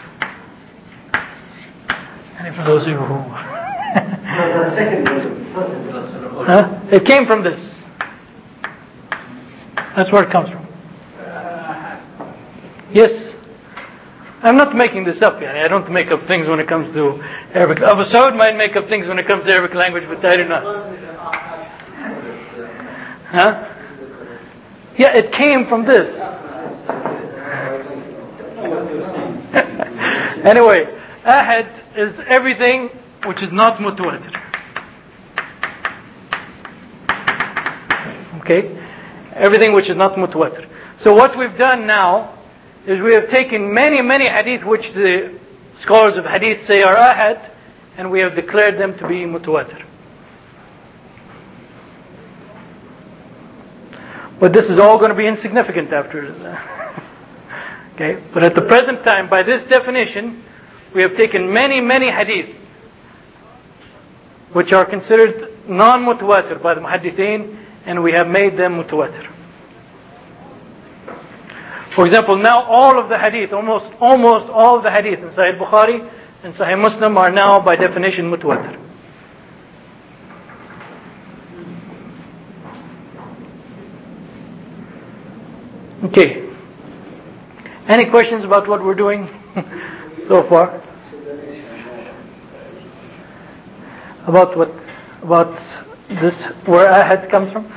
and for those of you who it came from this. That's where it comes from. Yes. I'm not making this up. I don't make up things when it comes to Arabic. Abu Saud might make up things when it comes to Arabic language, but I do not. Huh? Yeah, it came from this. Anyway, ahad is everything which is not mutawatir. Okay? Everything which is not mutawatir. So what we've done now is we have taken many, many hadith which the scholars of hadith say are ahad, and we have declared them to be mutawatir. But this is all going to be insignificant after. Okay? But at the present time, by this definition, we have taken many, many hadith which are considered non-mutawatir by the muhaddithin, and we have made them mutawatir. For example, now all of the hadith, almost all of the hadith in Sahih Bukhari and Sahih Muslim are now by definition mutawatir. Okay. Any questions about what we're doing so far? About what? About this, where ahad comes from?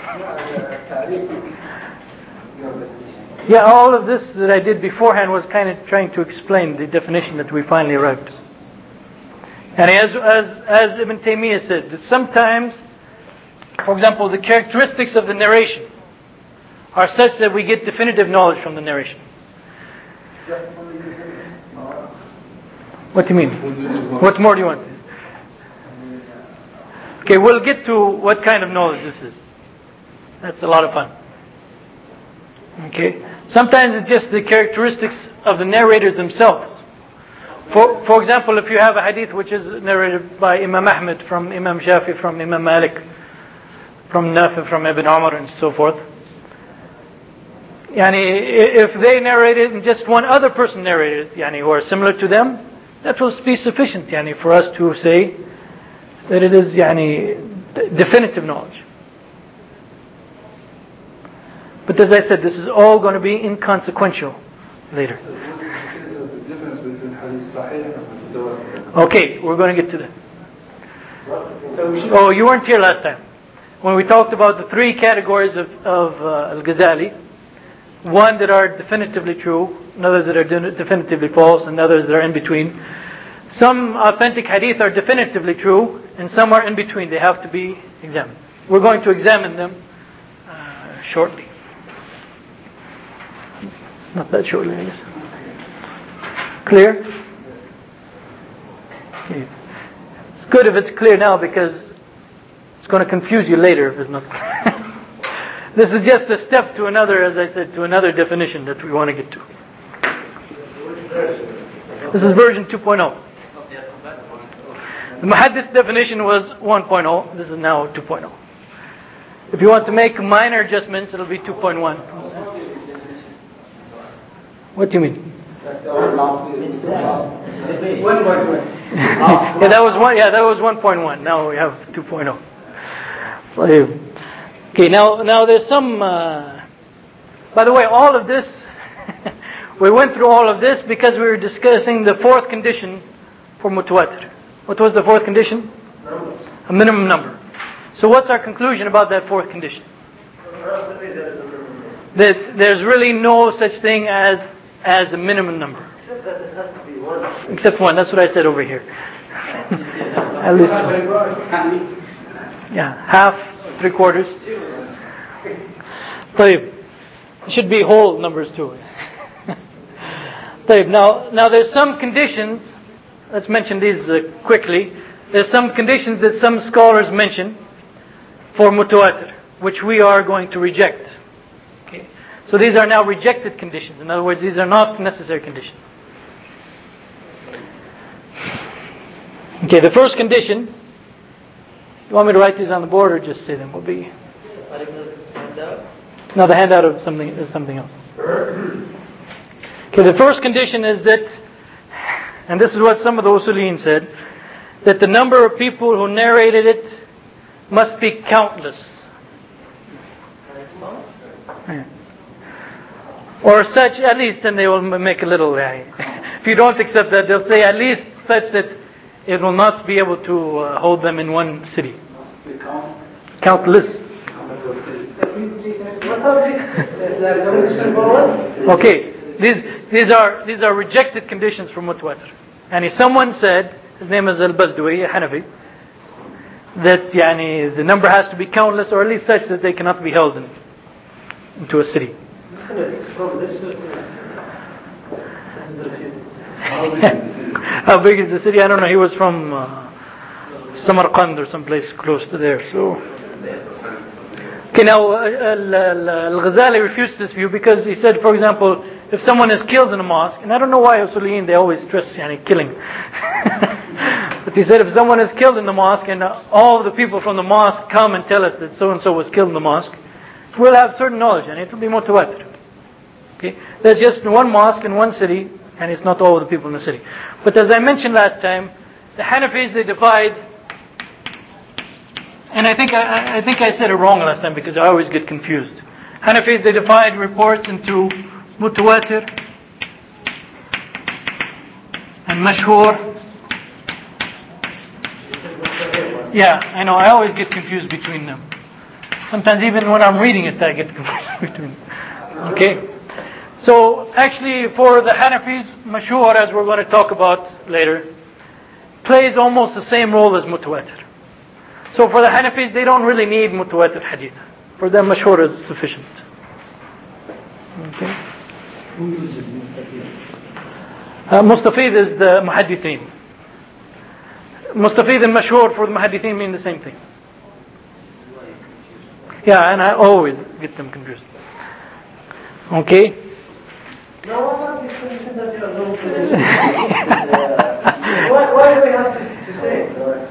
Yeah, all of this that I did beforehand was kind of trying to explain the definition that we finally arrived. And as Ibn Taymiyyah said, that sometimes, for example, the characteristics of the narration are such that we get definitive knowledge from the narration. What do you mean? What more do you want? Okay, we'll get to what kind of knowledge this is. That's a lot of fun. Okay? Sometimes it's just the characteristics of the narrators themselves. For example, if you have a hadith which is narrated by Imam Ahmed, from Imam Shafi, from Imam Malik, from Nafi, from Ibn Umar, and so forth. If they narrated and just one other person narrated, who are similar to them, that will be sufficient for us to say that it is definitive knowledge. But as I said, this is all going to be inconsequential later. Okay, we're going to get to that. Oh, you weren't here last time when we talked about the three categories of Al-Ghazali. One that are definitively true, and others that are definitively false, and others that are in between. Some authentic hadith are definitively true, and some are in between. They have to be examined. We're going to examine them shortly. Not that shortly, I guess. Clear? Okay. It's good if it's clear now because it's going to confuse you later if it's not clear. This is just a step to another, as I said, to another definition that we want to get to. This is version 2.0. The Muhaddith definition was 1.0. This is now 2.0. If you want to make minor adjustments, it'll be 2.1. What do you mean? Yeah, that was 1.1. Now we have 2.0. Okay, now there's some. By the way, all of this, we went through all of this because we were discussing the fourth condition for mutawatir. What was the fourth condition? A minimum number. So what's our conclusion about that fourth condition? That there's really no such thing as a minimum number. Except one. That's what I said over here. At least one. Yeah, half, 3/4. طيب. It should be whole numbers too. طيب. Now there's some conditions. Let's mention these quickly. There's some conditions that some scholars mention for mutawatir, which we are going to reject. Okay. So these are now rejected conditions. In other words, these are not necessary conditions. Okay, the first condition. You want me to write these on the board or just say them? Will be. No, the handout of something is something else. Okay, the first condition is that, and this is what some of the usuliyin said, that the number of people who narrated it must be countless. Or such, at least, and they will make a little. If you don't accept that, they'll say at least such that it will not be able to hold them in one city. Countless. Okay, these are rejected conditions from mutawatir. And if someone said, his name is Al-Bazdui, a Hanafi, that the number has to be countless or at least such that they cannot be held into a city. How big is the city? I don't know. He was from Samarkand or someplace close to there. So, okay. Now Al-Ghazali refused this view because he said, for example, if someone is killed in a mosque, and I don't know why Usuliyin they always stress killing, but he said if someone is killed in the mosque and all the people from the mosque come and tell us that so and so was killed in the mosque, we'll have certain knowledge and it will be mutawatir. Okay, there's just one mosque in one city. And it's not all the people in the city. But as I mentioned last time, the Hanafis, they divide, and I think I said it wrong last time because I always get confused. Hanafis, they divide reports into mutawatir and mashhur. Yeah, I know, I always get confused between them. Sometimes even when I'm reading it, I get confused between them. Okay? So actually for the Hanafis, mashhur, as we're going to talk about later, plays almost the same role as mutawatir. So for the Hanafis, they don't really need mutawatir hadith. For them, mashhur is sufficient. Okay. Mustafid is the muhaddithin. Mustafid and mashhur for the muhaddithin mean the same thing. Yeah, and I always get them confused. Okay. Now, what are these conditions that you are going to why do we have to say?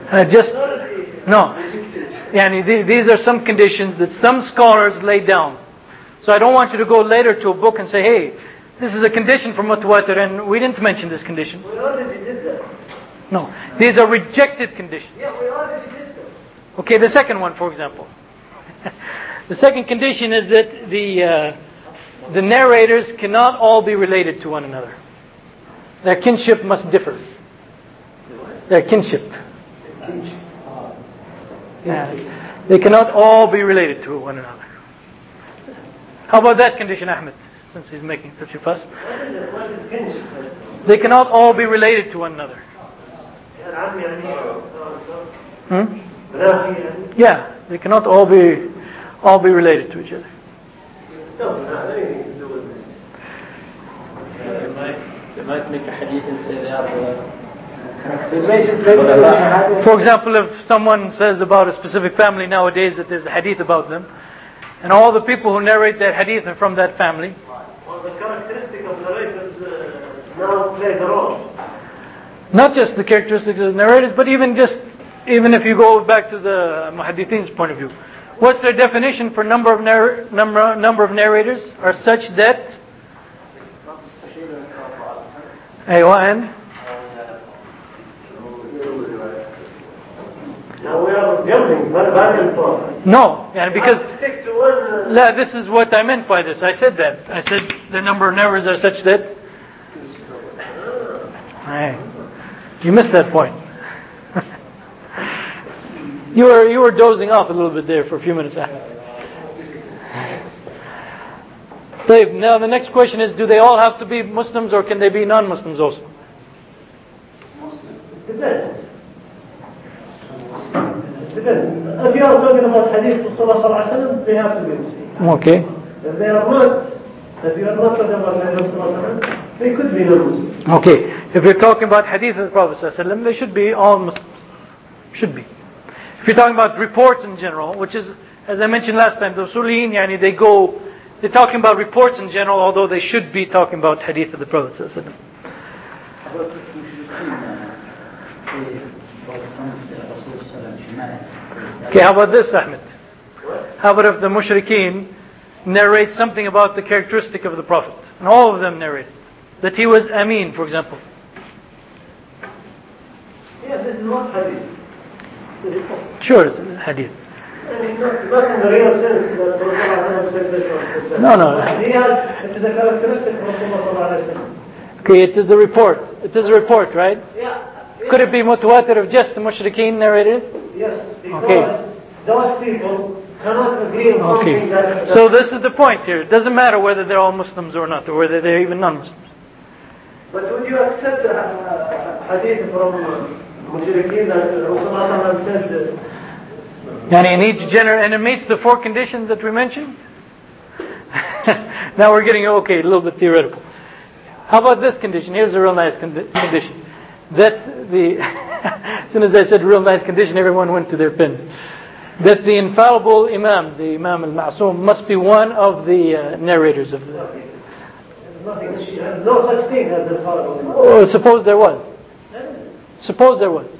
These are some conditions that some scholars laid down. So I don't want you to go later to a book and say, hey, this is a condition for mutawatir and we didn't mention this condition. We already did that. No, these are rejected conditions. Yeah, we already did that. Okay, the second one, for example. The second condition is that the narrators cannot all be related to one another. Their kinship must differ. Their kinship. They cannot all be related to one another. How about that condition, Ahmed, since he's making such a fuss? What is kinship? They cannot all be related to one another. Yeah, they cannot all be related to each other. No, not anything to do with this. They might make a hadith and say they are For example, if someone says about a specific family nowadays that there's a hadith about them, and all the people who narrate that hadith are from that family. Well, the characteristic of narrators now play the role. Not just the characteristics of the narrators, but even if you go back to the muhaddithin's point of view. What's their definition for number of narrators are such that and now we are jumping back and forth. No, and because stick to one. This is what I meant by this. I said that. I said the number of narrators are such that. You missed that point. You were dozing off a little bit there for a few minutes. Now the next question is, do they all have to be Muslims or can they be non-Muslims also? Depends. If you are talking about hadith of Rasulullah, they have to be Muslim. Okay. If they are not, if you are not talking about hadith of Rasulullah, they could be non-Muslim. Okay. If you're talking about hadith of the Prophet ﷺ, they should be all Muslims. Should be. If you're talking about reports in general, which is, as I mentioned last time, the Usuliyin, they're talking about reports in general, although they should be talking about hadith of the Prophet ﷺ. Okay, how about this, Ahmed? How about if the mushrikeen narrate something about the characteristic of the Prophet? And all of them narrate that he was Ameen, for example. Yeah, this is not hadith. Sure, it's hadith. Not in the real sense that Rasulullah said this or No. It is a characteristic of Rasulullah. Okay, it is a report. It is a report, right? Yeah. Could it be mutawatir if just the mushrikeen narrated? Yes, because those people cannot agree on something that... So this is the point here. It doesn't matter whether they're all Muslims or not, or whether they're even non-Muslims. But would you accept hadith from mushrikeen that Rasulullah said... In each and it meets the four conditions that we mentioned? Now we're getting, a little bit theoretical. How about this condition? Here's a real nice condition. That as soon as I said real nice condition, everyone went to their pens. That the infallible Imam, the Imam al-Ma'soom, must be one of the narrators of the... No such thing as infallible Imam. Oh, suppose there was. Suppose there was.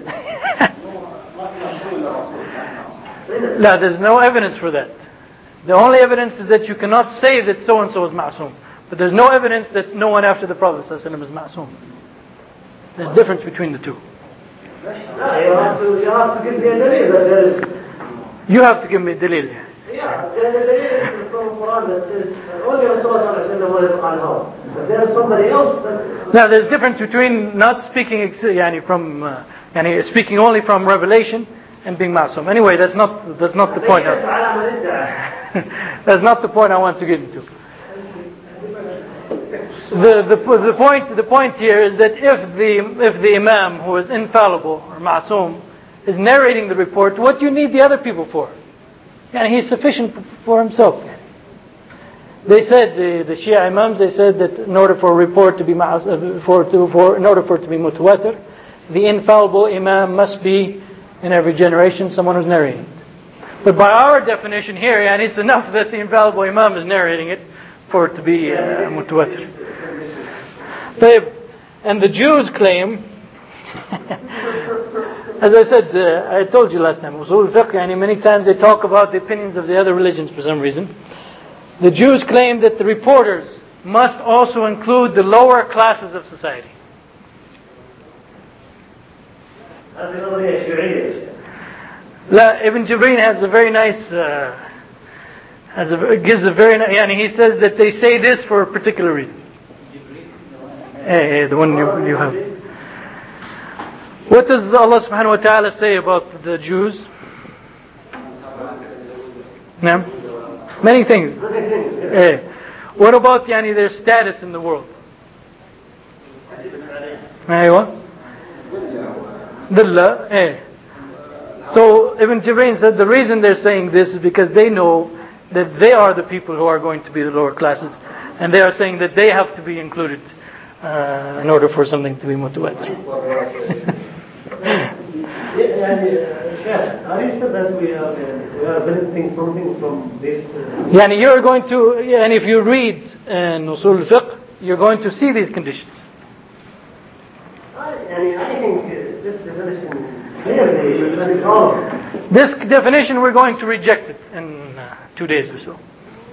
No, there's no evidence for that. The only evidence is that you cannot say that so-and-so is Ma'soom. But there's no evidence that no one after the Prophet ﷺ is Ma'soom. There's a difference between the two. You have to give me a dalil that there is... You have to give me a dalil. Yeah, there is a dalil from the Quran that says only Rasulullah was on how. But there is somebody else that... Now there's a difference between not speaking speaking only from revelation and being ma'soom. Anyway, that's not the point. That's not the point I want to get into. The point here is that if the Imam who is infallible or ma'soom is narrating the report, what do you need the other people for? He's sufficient for himself. They said the Shia Imams, they said that in order for a report to be in order for it to be mutawatir, the infallible Imam must be in every generation someone who's narrating. But by our definition here, it's enough that the infallible Imam is narrating it for it to be mutawatir. And the Jews claim, as I said, I told you last time, usul fiqh, many times they talk about the opinions of the other religions for some reason. The Jews claim that the reporters must also include the lower classes of society. Ibn Jibreen has a very nice, he says that they say this for a particular reason. The one you have. What does Allah subhanahu wa ta'ala say about the Jews? Many things. What about their status in the world? So Ibn Jibreen said the reason they're saying this is because they know that they are the people who are going to be the lower classes, and they are saying that they have to be included in order for something to be mutawatir. Are you sure that we are benefiting something from this? You're going to, and if you read in Usul al-Fiqh, you're going to see these conditions. I think this definition clearly is wrong. This definition, we're going to reject it in 2 days or so.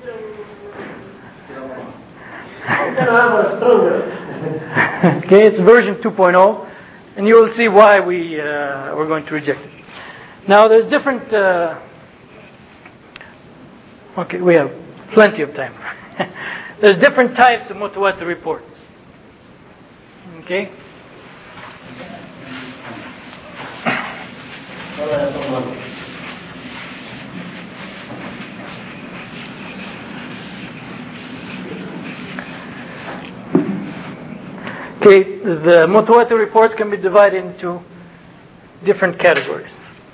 Okay, it's version 2.0, and you will see why we're going to reject it. Now, there's different. Okay, we have plenty of time. There's different types of mutawatir reports. Okay. Okay, the mutawatir reports can be divided into different categories.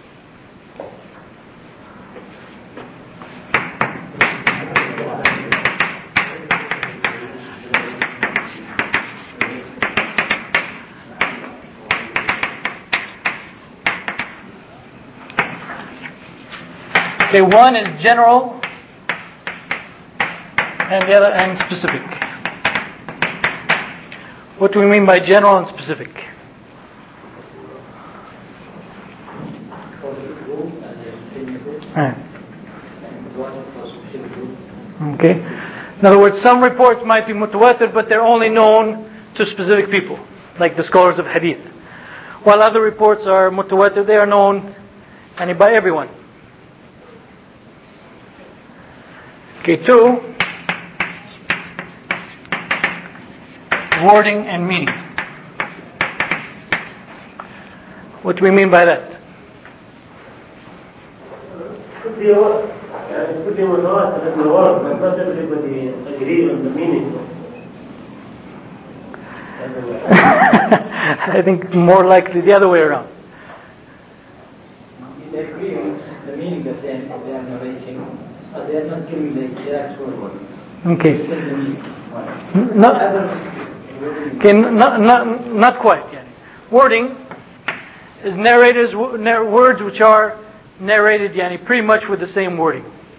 Okay, one is general and the other and specific. What do we mean by general and specific? Okay. In other words, some reports might be mutawatir, but they're only known to specific people, like the scholars of hadith. While other reports are mutawatir, they are known by everyone. Okay, 2. Wording and meaning. What do we mean by that? Could be mutawatir in the word, but not everybody agree on the meaning. I think more likely the other way around. They agree on the meaning that they are narrating, but they are not giving the actual word. Okay. They say the meaning. Okay, not quite. Wording is narrators words which are narrated pretty much with the same wording.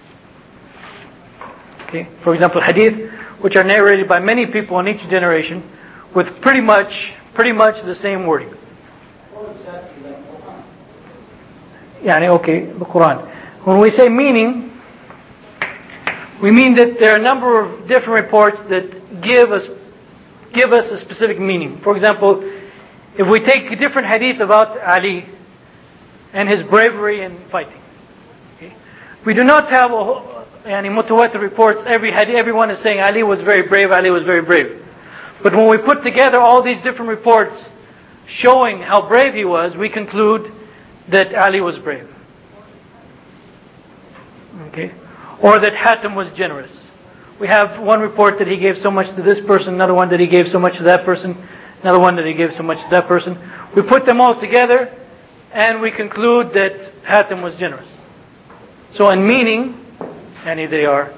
Okay, for example, hadith, which are narrated by many people in each generation with pretty much the same wording. Okay, the Quran. When we say meaning, we mean that there are a number of different reports that give us a specific meaning. For example, if we take a different hadith about Ali and his bravery in fighting, okay? We do not have mutawatir reports. Everyone is saying Ali was very brave. Ali was very brave. But when we put together all these different reports showing how brave he was, we conclude that Ali was brave. Okay, or that Hatim was generous. We have one report that he gave so much to this person, another one that he gave so much to that person, another one that he gave so much to that person. We put them all together and we conclude that Hatim was generous. So in meaning, they are.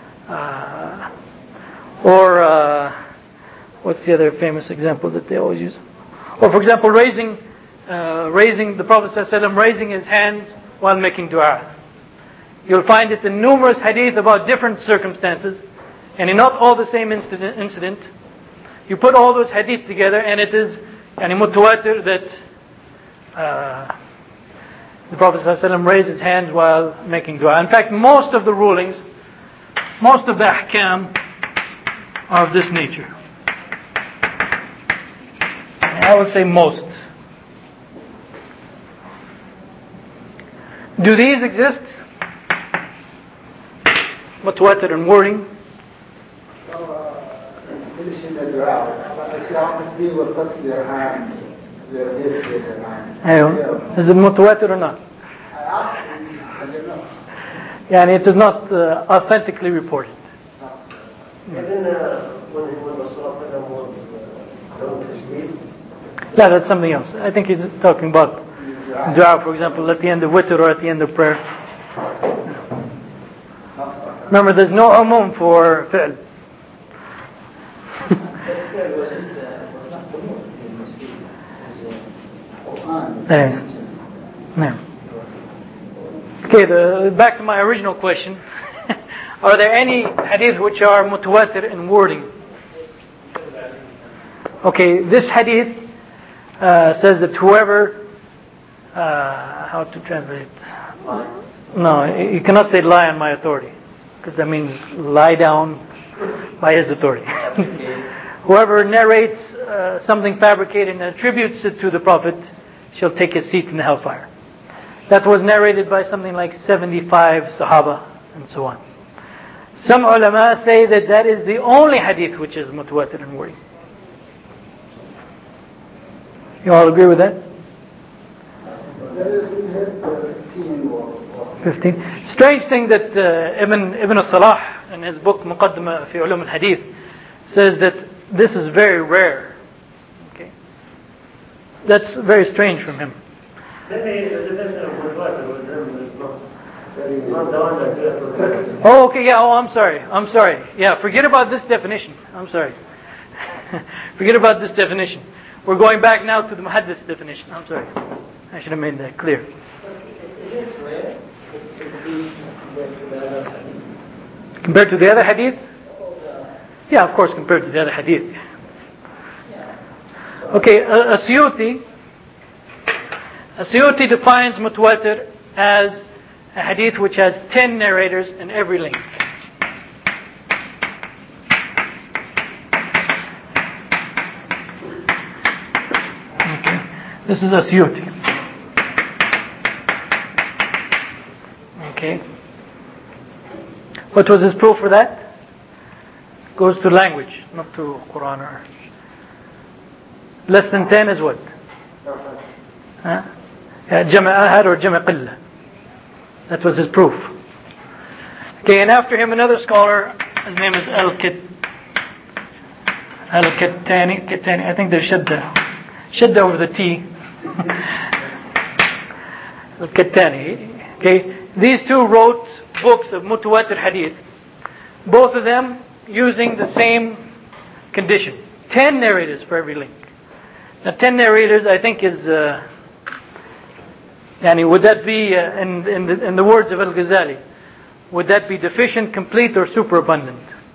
What's the other famous example that they always use? Or for example, raising the Prophet ﷺ raising his hands while making dua. You'll find it in numerous hadith about different circumstances, and in not all the same incident. You put all those hadith together, and it is mutawatir that the Prophet ﷺ raised his hands while making dua. In fact, most of the rulings, most of the ahkam are of this nature. I would say most. Do these exist? Mutawatir and wording. Is it mutawatir or not? It is not authentically reported. Yeah, that's something else. I think he's talking about dua, for example, at the end of witr or at the end of prayer. Remember, there's no umum for fi'l. Okay, back to my original question. Are there any hadith which are mutawatir in wording? Okay, this hadith says that whoever, how to translate? No, you cannot say lie on my authority, because that means lie down by his authority. Whoever narrates something fabricated and attributes it to the Prophet shall take his seat in the hellfire. That was narrated by something like 75 Sahaba and so on. Some ulama say that that is the only hadith which is mutawatir in wording. You all agree with that? 15. Strange thing that Ibn Salah in his book Muqaddimah fi Ulum al-Hadith says that this is very rare. Okay, that's very strange from him. Oh, okay, yeah. Oh, I'm sorry. Yeah, forget about this definition. I'm sorry. Forget about this definition. We're going back now to the Muhaddith definition. I'm sorry. I should have made that clear. Compared to the other hadith? Yeah, of course, compared to the other hadith. Okay, As-Suyuti defines mutawatir as a hadith which has 10 narrators in every link. Okay, this is As-Suyuti. Okay. What was his proof for that? Goes to language, not to Quran or... Less than 10 is what? Jama' ahad or Jama' qillah. That was his proof. Okay, and after him another scholar, his name is Al-Kattani. I think there's Shadda over the T. Al-Kattani. Okay, these two wrote books of mutawatir hadith, both of them using the same condition. 10 narrators for every link. Now 10 narrators I think is would that be in the words of Al-Ghazali, would that be deficient, complete, or superabundant?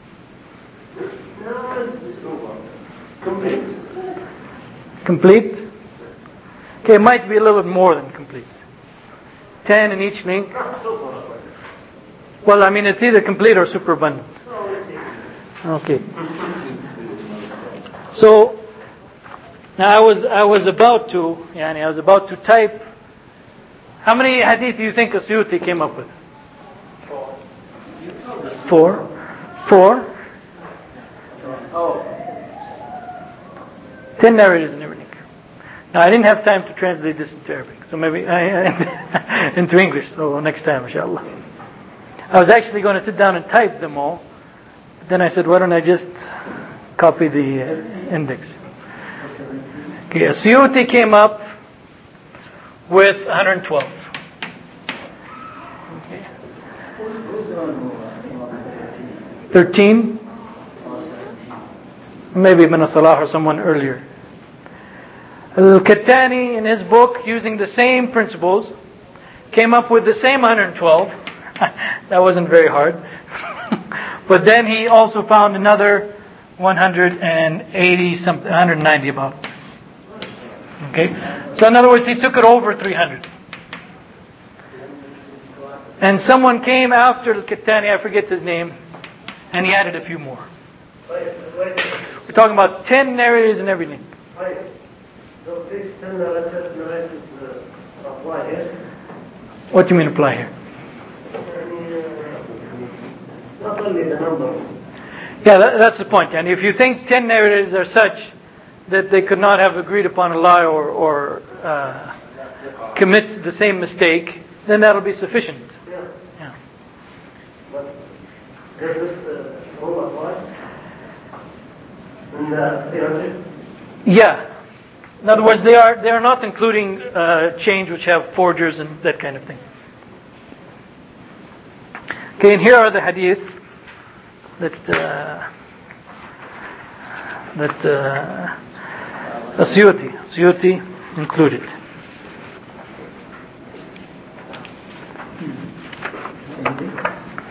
Complete? Okay, it might be a little bit more than complete. 10 in each link. Well, I mean, it's either complete or superabundant. Okay. So now I was about to type. How many hadith do you think As-Suyuti came up with? 4. 10 narrators in every link. Now I didn't have time to translate this into Arabic, so maybe into English. So next time, inshallah. I was actually going to sit down and type them all, but then I said, why don't I just copy the index? Okay, As-Suyuti came up with 112. Okay. 13. Maybe Ibn Salah or someone earlier. Al-Kattani in his book, using the same principles, came up with the same 112. That wasn't very hard. But then he also found another 180 something, 190 about. Okay? So in other words, he took it over 300. And someone came after Al-Kattani, I forget his name, and he added a few more. We're talking about 10 narrators and everything. So these 10 narrators apply here? What do you mean apply here? Not only the number. Yeah, that's the point. And if you think 10 narrators are such that they could not have agreed upon a lie or commit the same mistake, then that'll be sufficient. Yeah. But does this rule apply? In the theology? Yeah. In other words, they are not including chains which have forgers and that kind of thing. Okay, and here are the hadith that As-Suyuti included.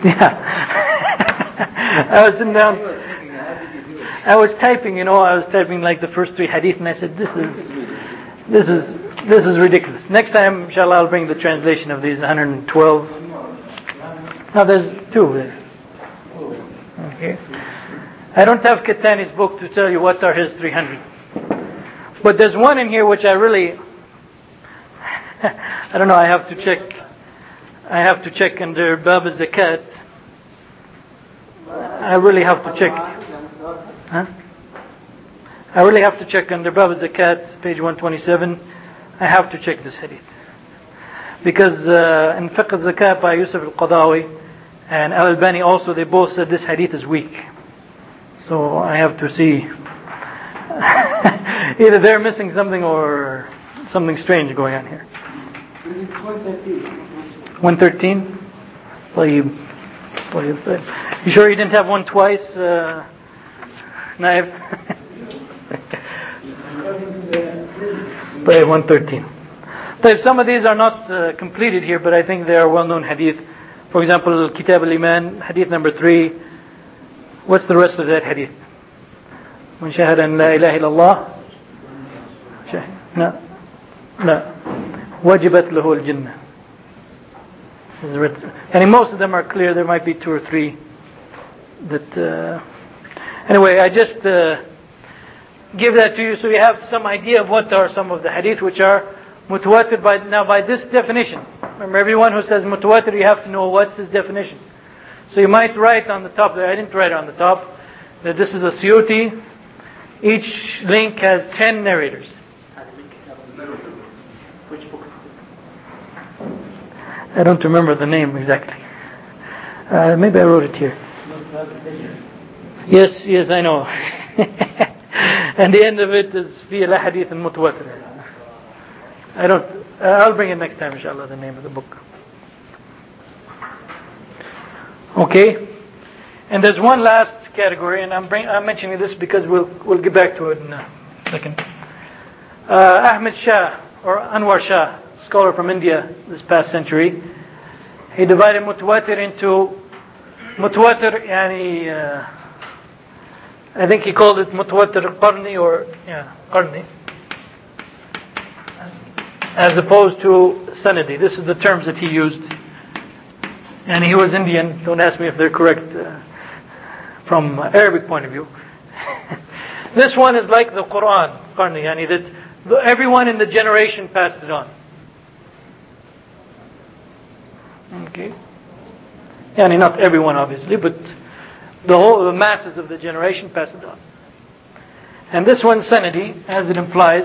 Yeah. I was sitting down. I was typing, I was typing like the first 3 hadith, and I said, this is ridiculous. Next time, inshallah, I'll bring the translation of these 112. Now there's 2 there. Okay. I don't have Kattani's book to tell you what are his 300. But there's one in here which I really, I don't know, I have to check. I have to check under Bab al-Zakat. I really have to check. Huh? I really have to check under Bab al-Zakat, page 127. I have to check this hadith. Because in Fiqh al-Zakat by Yusuf al-Qadawi and Al-Albani also, they both said this hadith is weak. So I have to see. Either they're missing something or something strange going on here. 113? طيب. You sure you didn't have one twice, Naif? طيب, 113. طيب, some of these are not completed here, but I think they are well-known hadith. For example, Kitab al-Iman, hadith number 3. What's the rest of that hadith? من شهد أن لا إله إلا الله لا وجبت له الجنة. And most of them are clear. There might be 2 or 3 that anyway, I just give that to you so you have some idea of what are some of the hadith which are mutawatir by this definition. Remember, everyone who says mutawatir, you have to know what's his definition. So you might write on the top there, I didn't write it on the top, that this is a Suyuti. Each link has 10 narrators. Which book? I don't remember the name exactly. Maybe I wrote it here. Yes, I know. And the end of it is في الأحاديث المتواترة. I'll bring it next time, inshallah, the name of the book. Okay. And there's one last category, and I'm mentioning this because we'll get back to it in a second. Ahmed Shah, or Anwar Shah, scholar from India this past century, he divided mutawatir into mutawatir, I think he called it mutawatir qarni, or qarni, as opposed to sanadi. This is the terms that he used. And he was Indian. Don't ask me if they're correct from Arabic point of view. This one is like the Quran, qarni, that everyone in the generation passed it on. Okay. Not everyone, obviously, but the masses of the generation passed it on. And this one, sanadi, as it implies,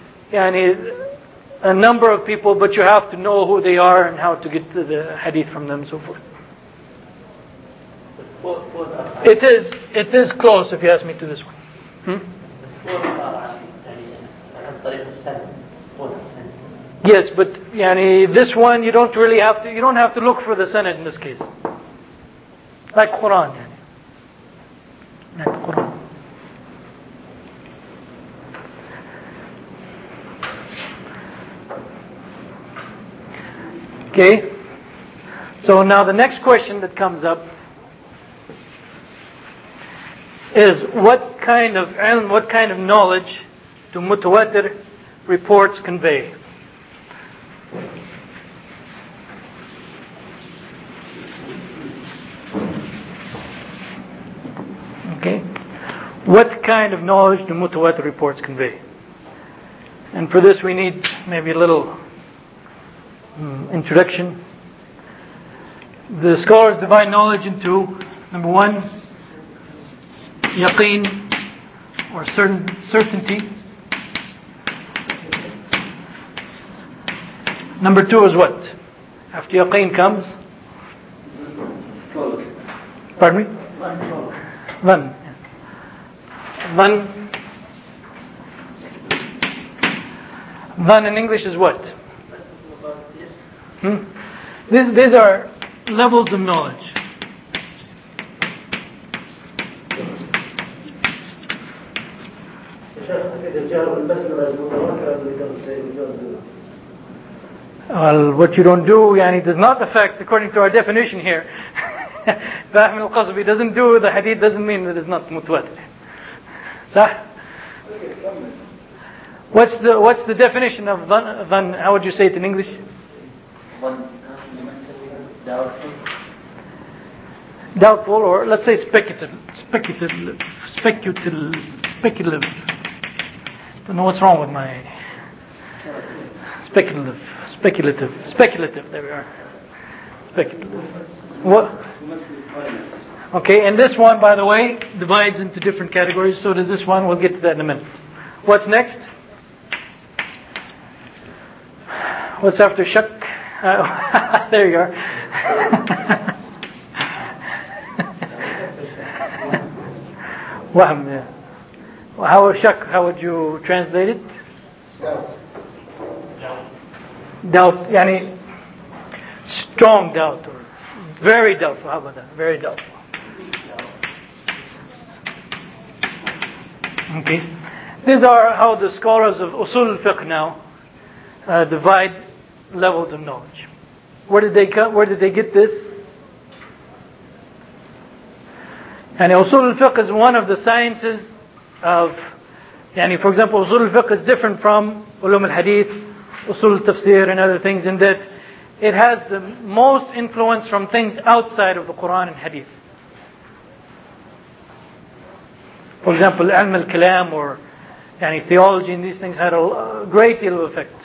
a number of people, but you have to know who they are and how to get to the hadith from them and so forth. It is close, if you ask me, to this one. Yes, but this one you don't have to look for the sanad in this case. Like Quran. Like Quran. Okay. So now the next question that comes up is what kind of knowledge do mutawatir reports convey? Okay. What kind of knowledge do mutawatir reports convey? And for this we need maybe a little introduction. The scholars divide knowledge into, number 1, yaqeen, or certainty. Number 2 is what? After yaqeen comes? Pardon me? Dhann. Dhann in English is what? These are levels of knowledge. Well, what you don't do, does not affect, according to our definition here, Fahm al-Qasbi doesn't do the hadith doesn't mean that it's not mutawatir. صح? What's the definition of dhan? How would you say it in English? Doubtful, or let's say speculative. Don't know what's wrong with my speculative. There we are. Speculative. What? Okay, and this one, by the way, divides into different categories. So does this one. We'll get to that in a minute. What's next? What's after shak? There you are. Wahm, yeah. How would you translate it? Doubt. Yani strong doubt or very doubtful. How about that? Very doubtful. Okay. These are how the scholars of Usul al-Fiqh now divide levels of knowledge. Where did they get this? And Usul al-Fiqh is one of the sciences of, for example, Usul al-Fiqh is different from Ulum al-Hadith, Usul al-Tafsir and other things in that it has the most influence from things outside of the Quran and Hadith. For example, Ilm al-Kalam or theology and these things had a great deal of effect.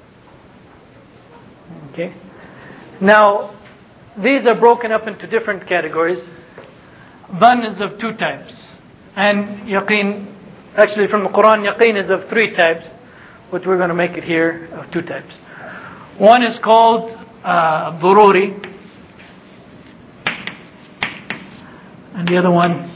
Okay. Now, these are broken up into different categories. Dhan is of two types. And yaqeen, actually from the Quran, yaqeen is of three types, which we're going to make it here of two types. One is called Dururi. And the other one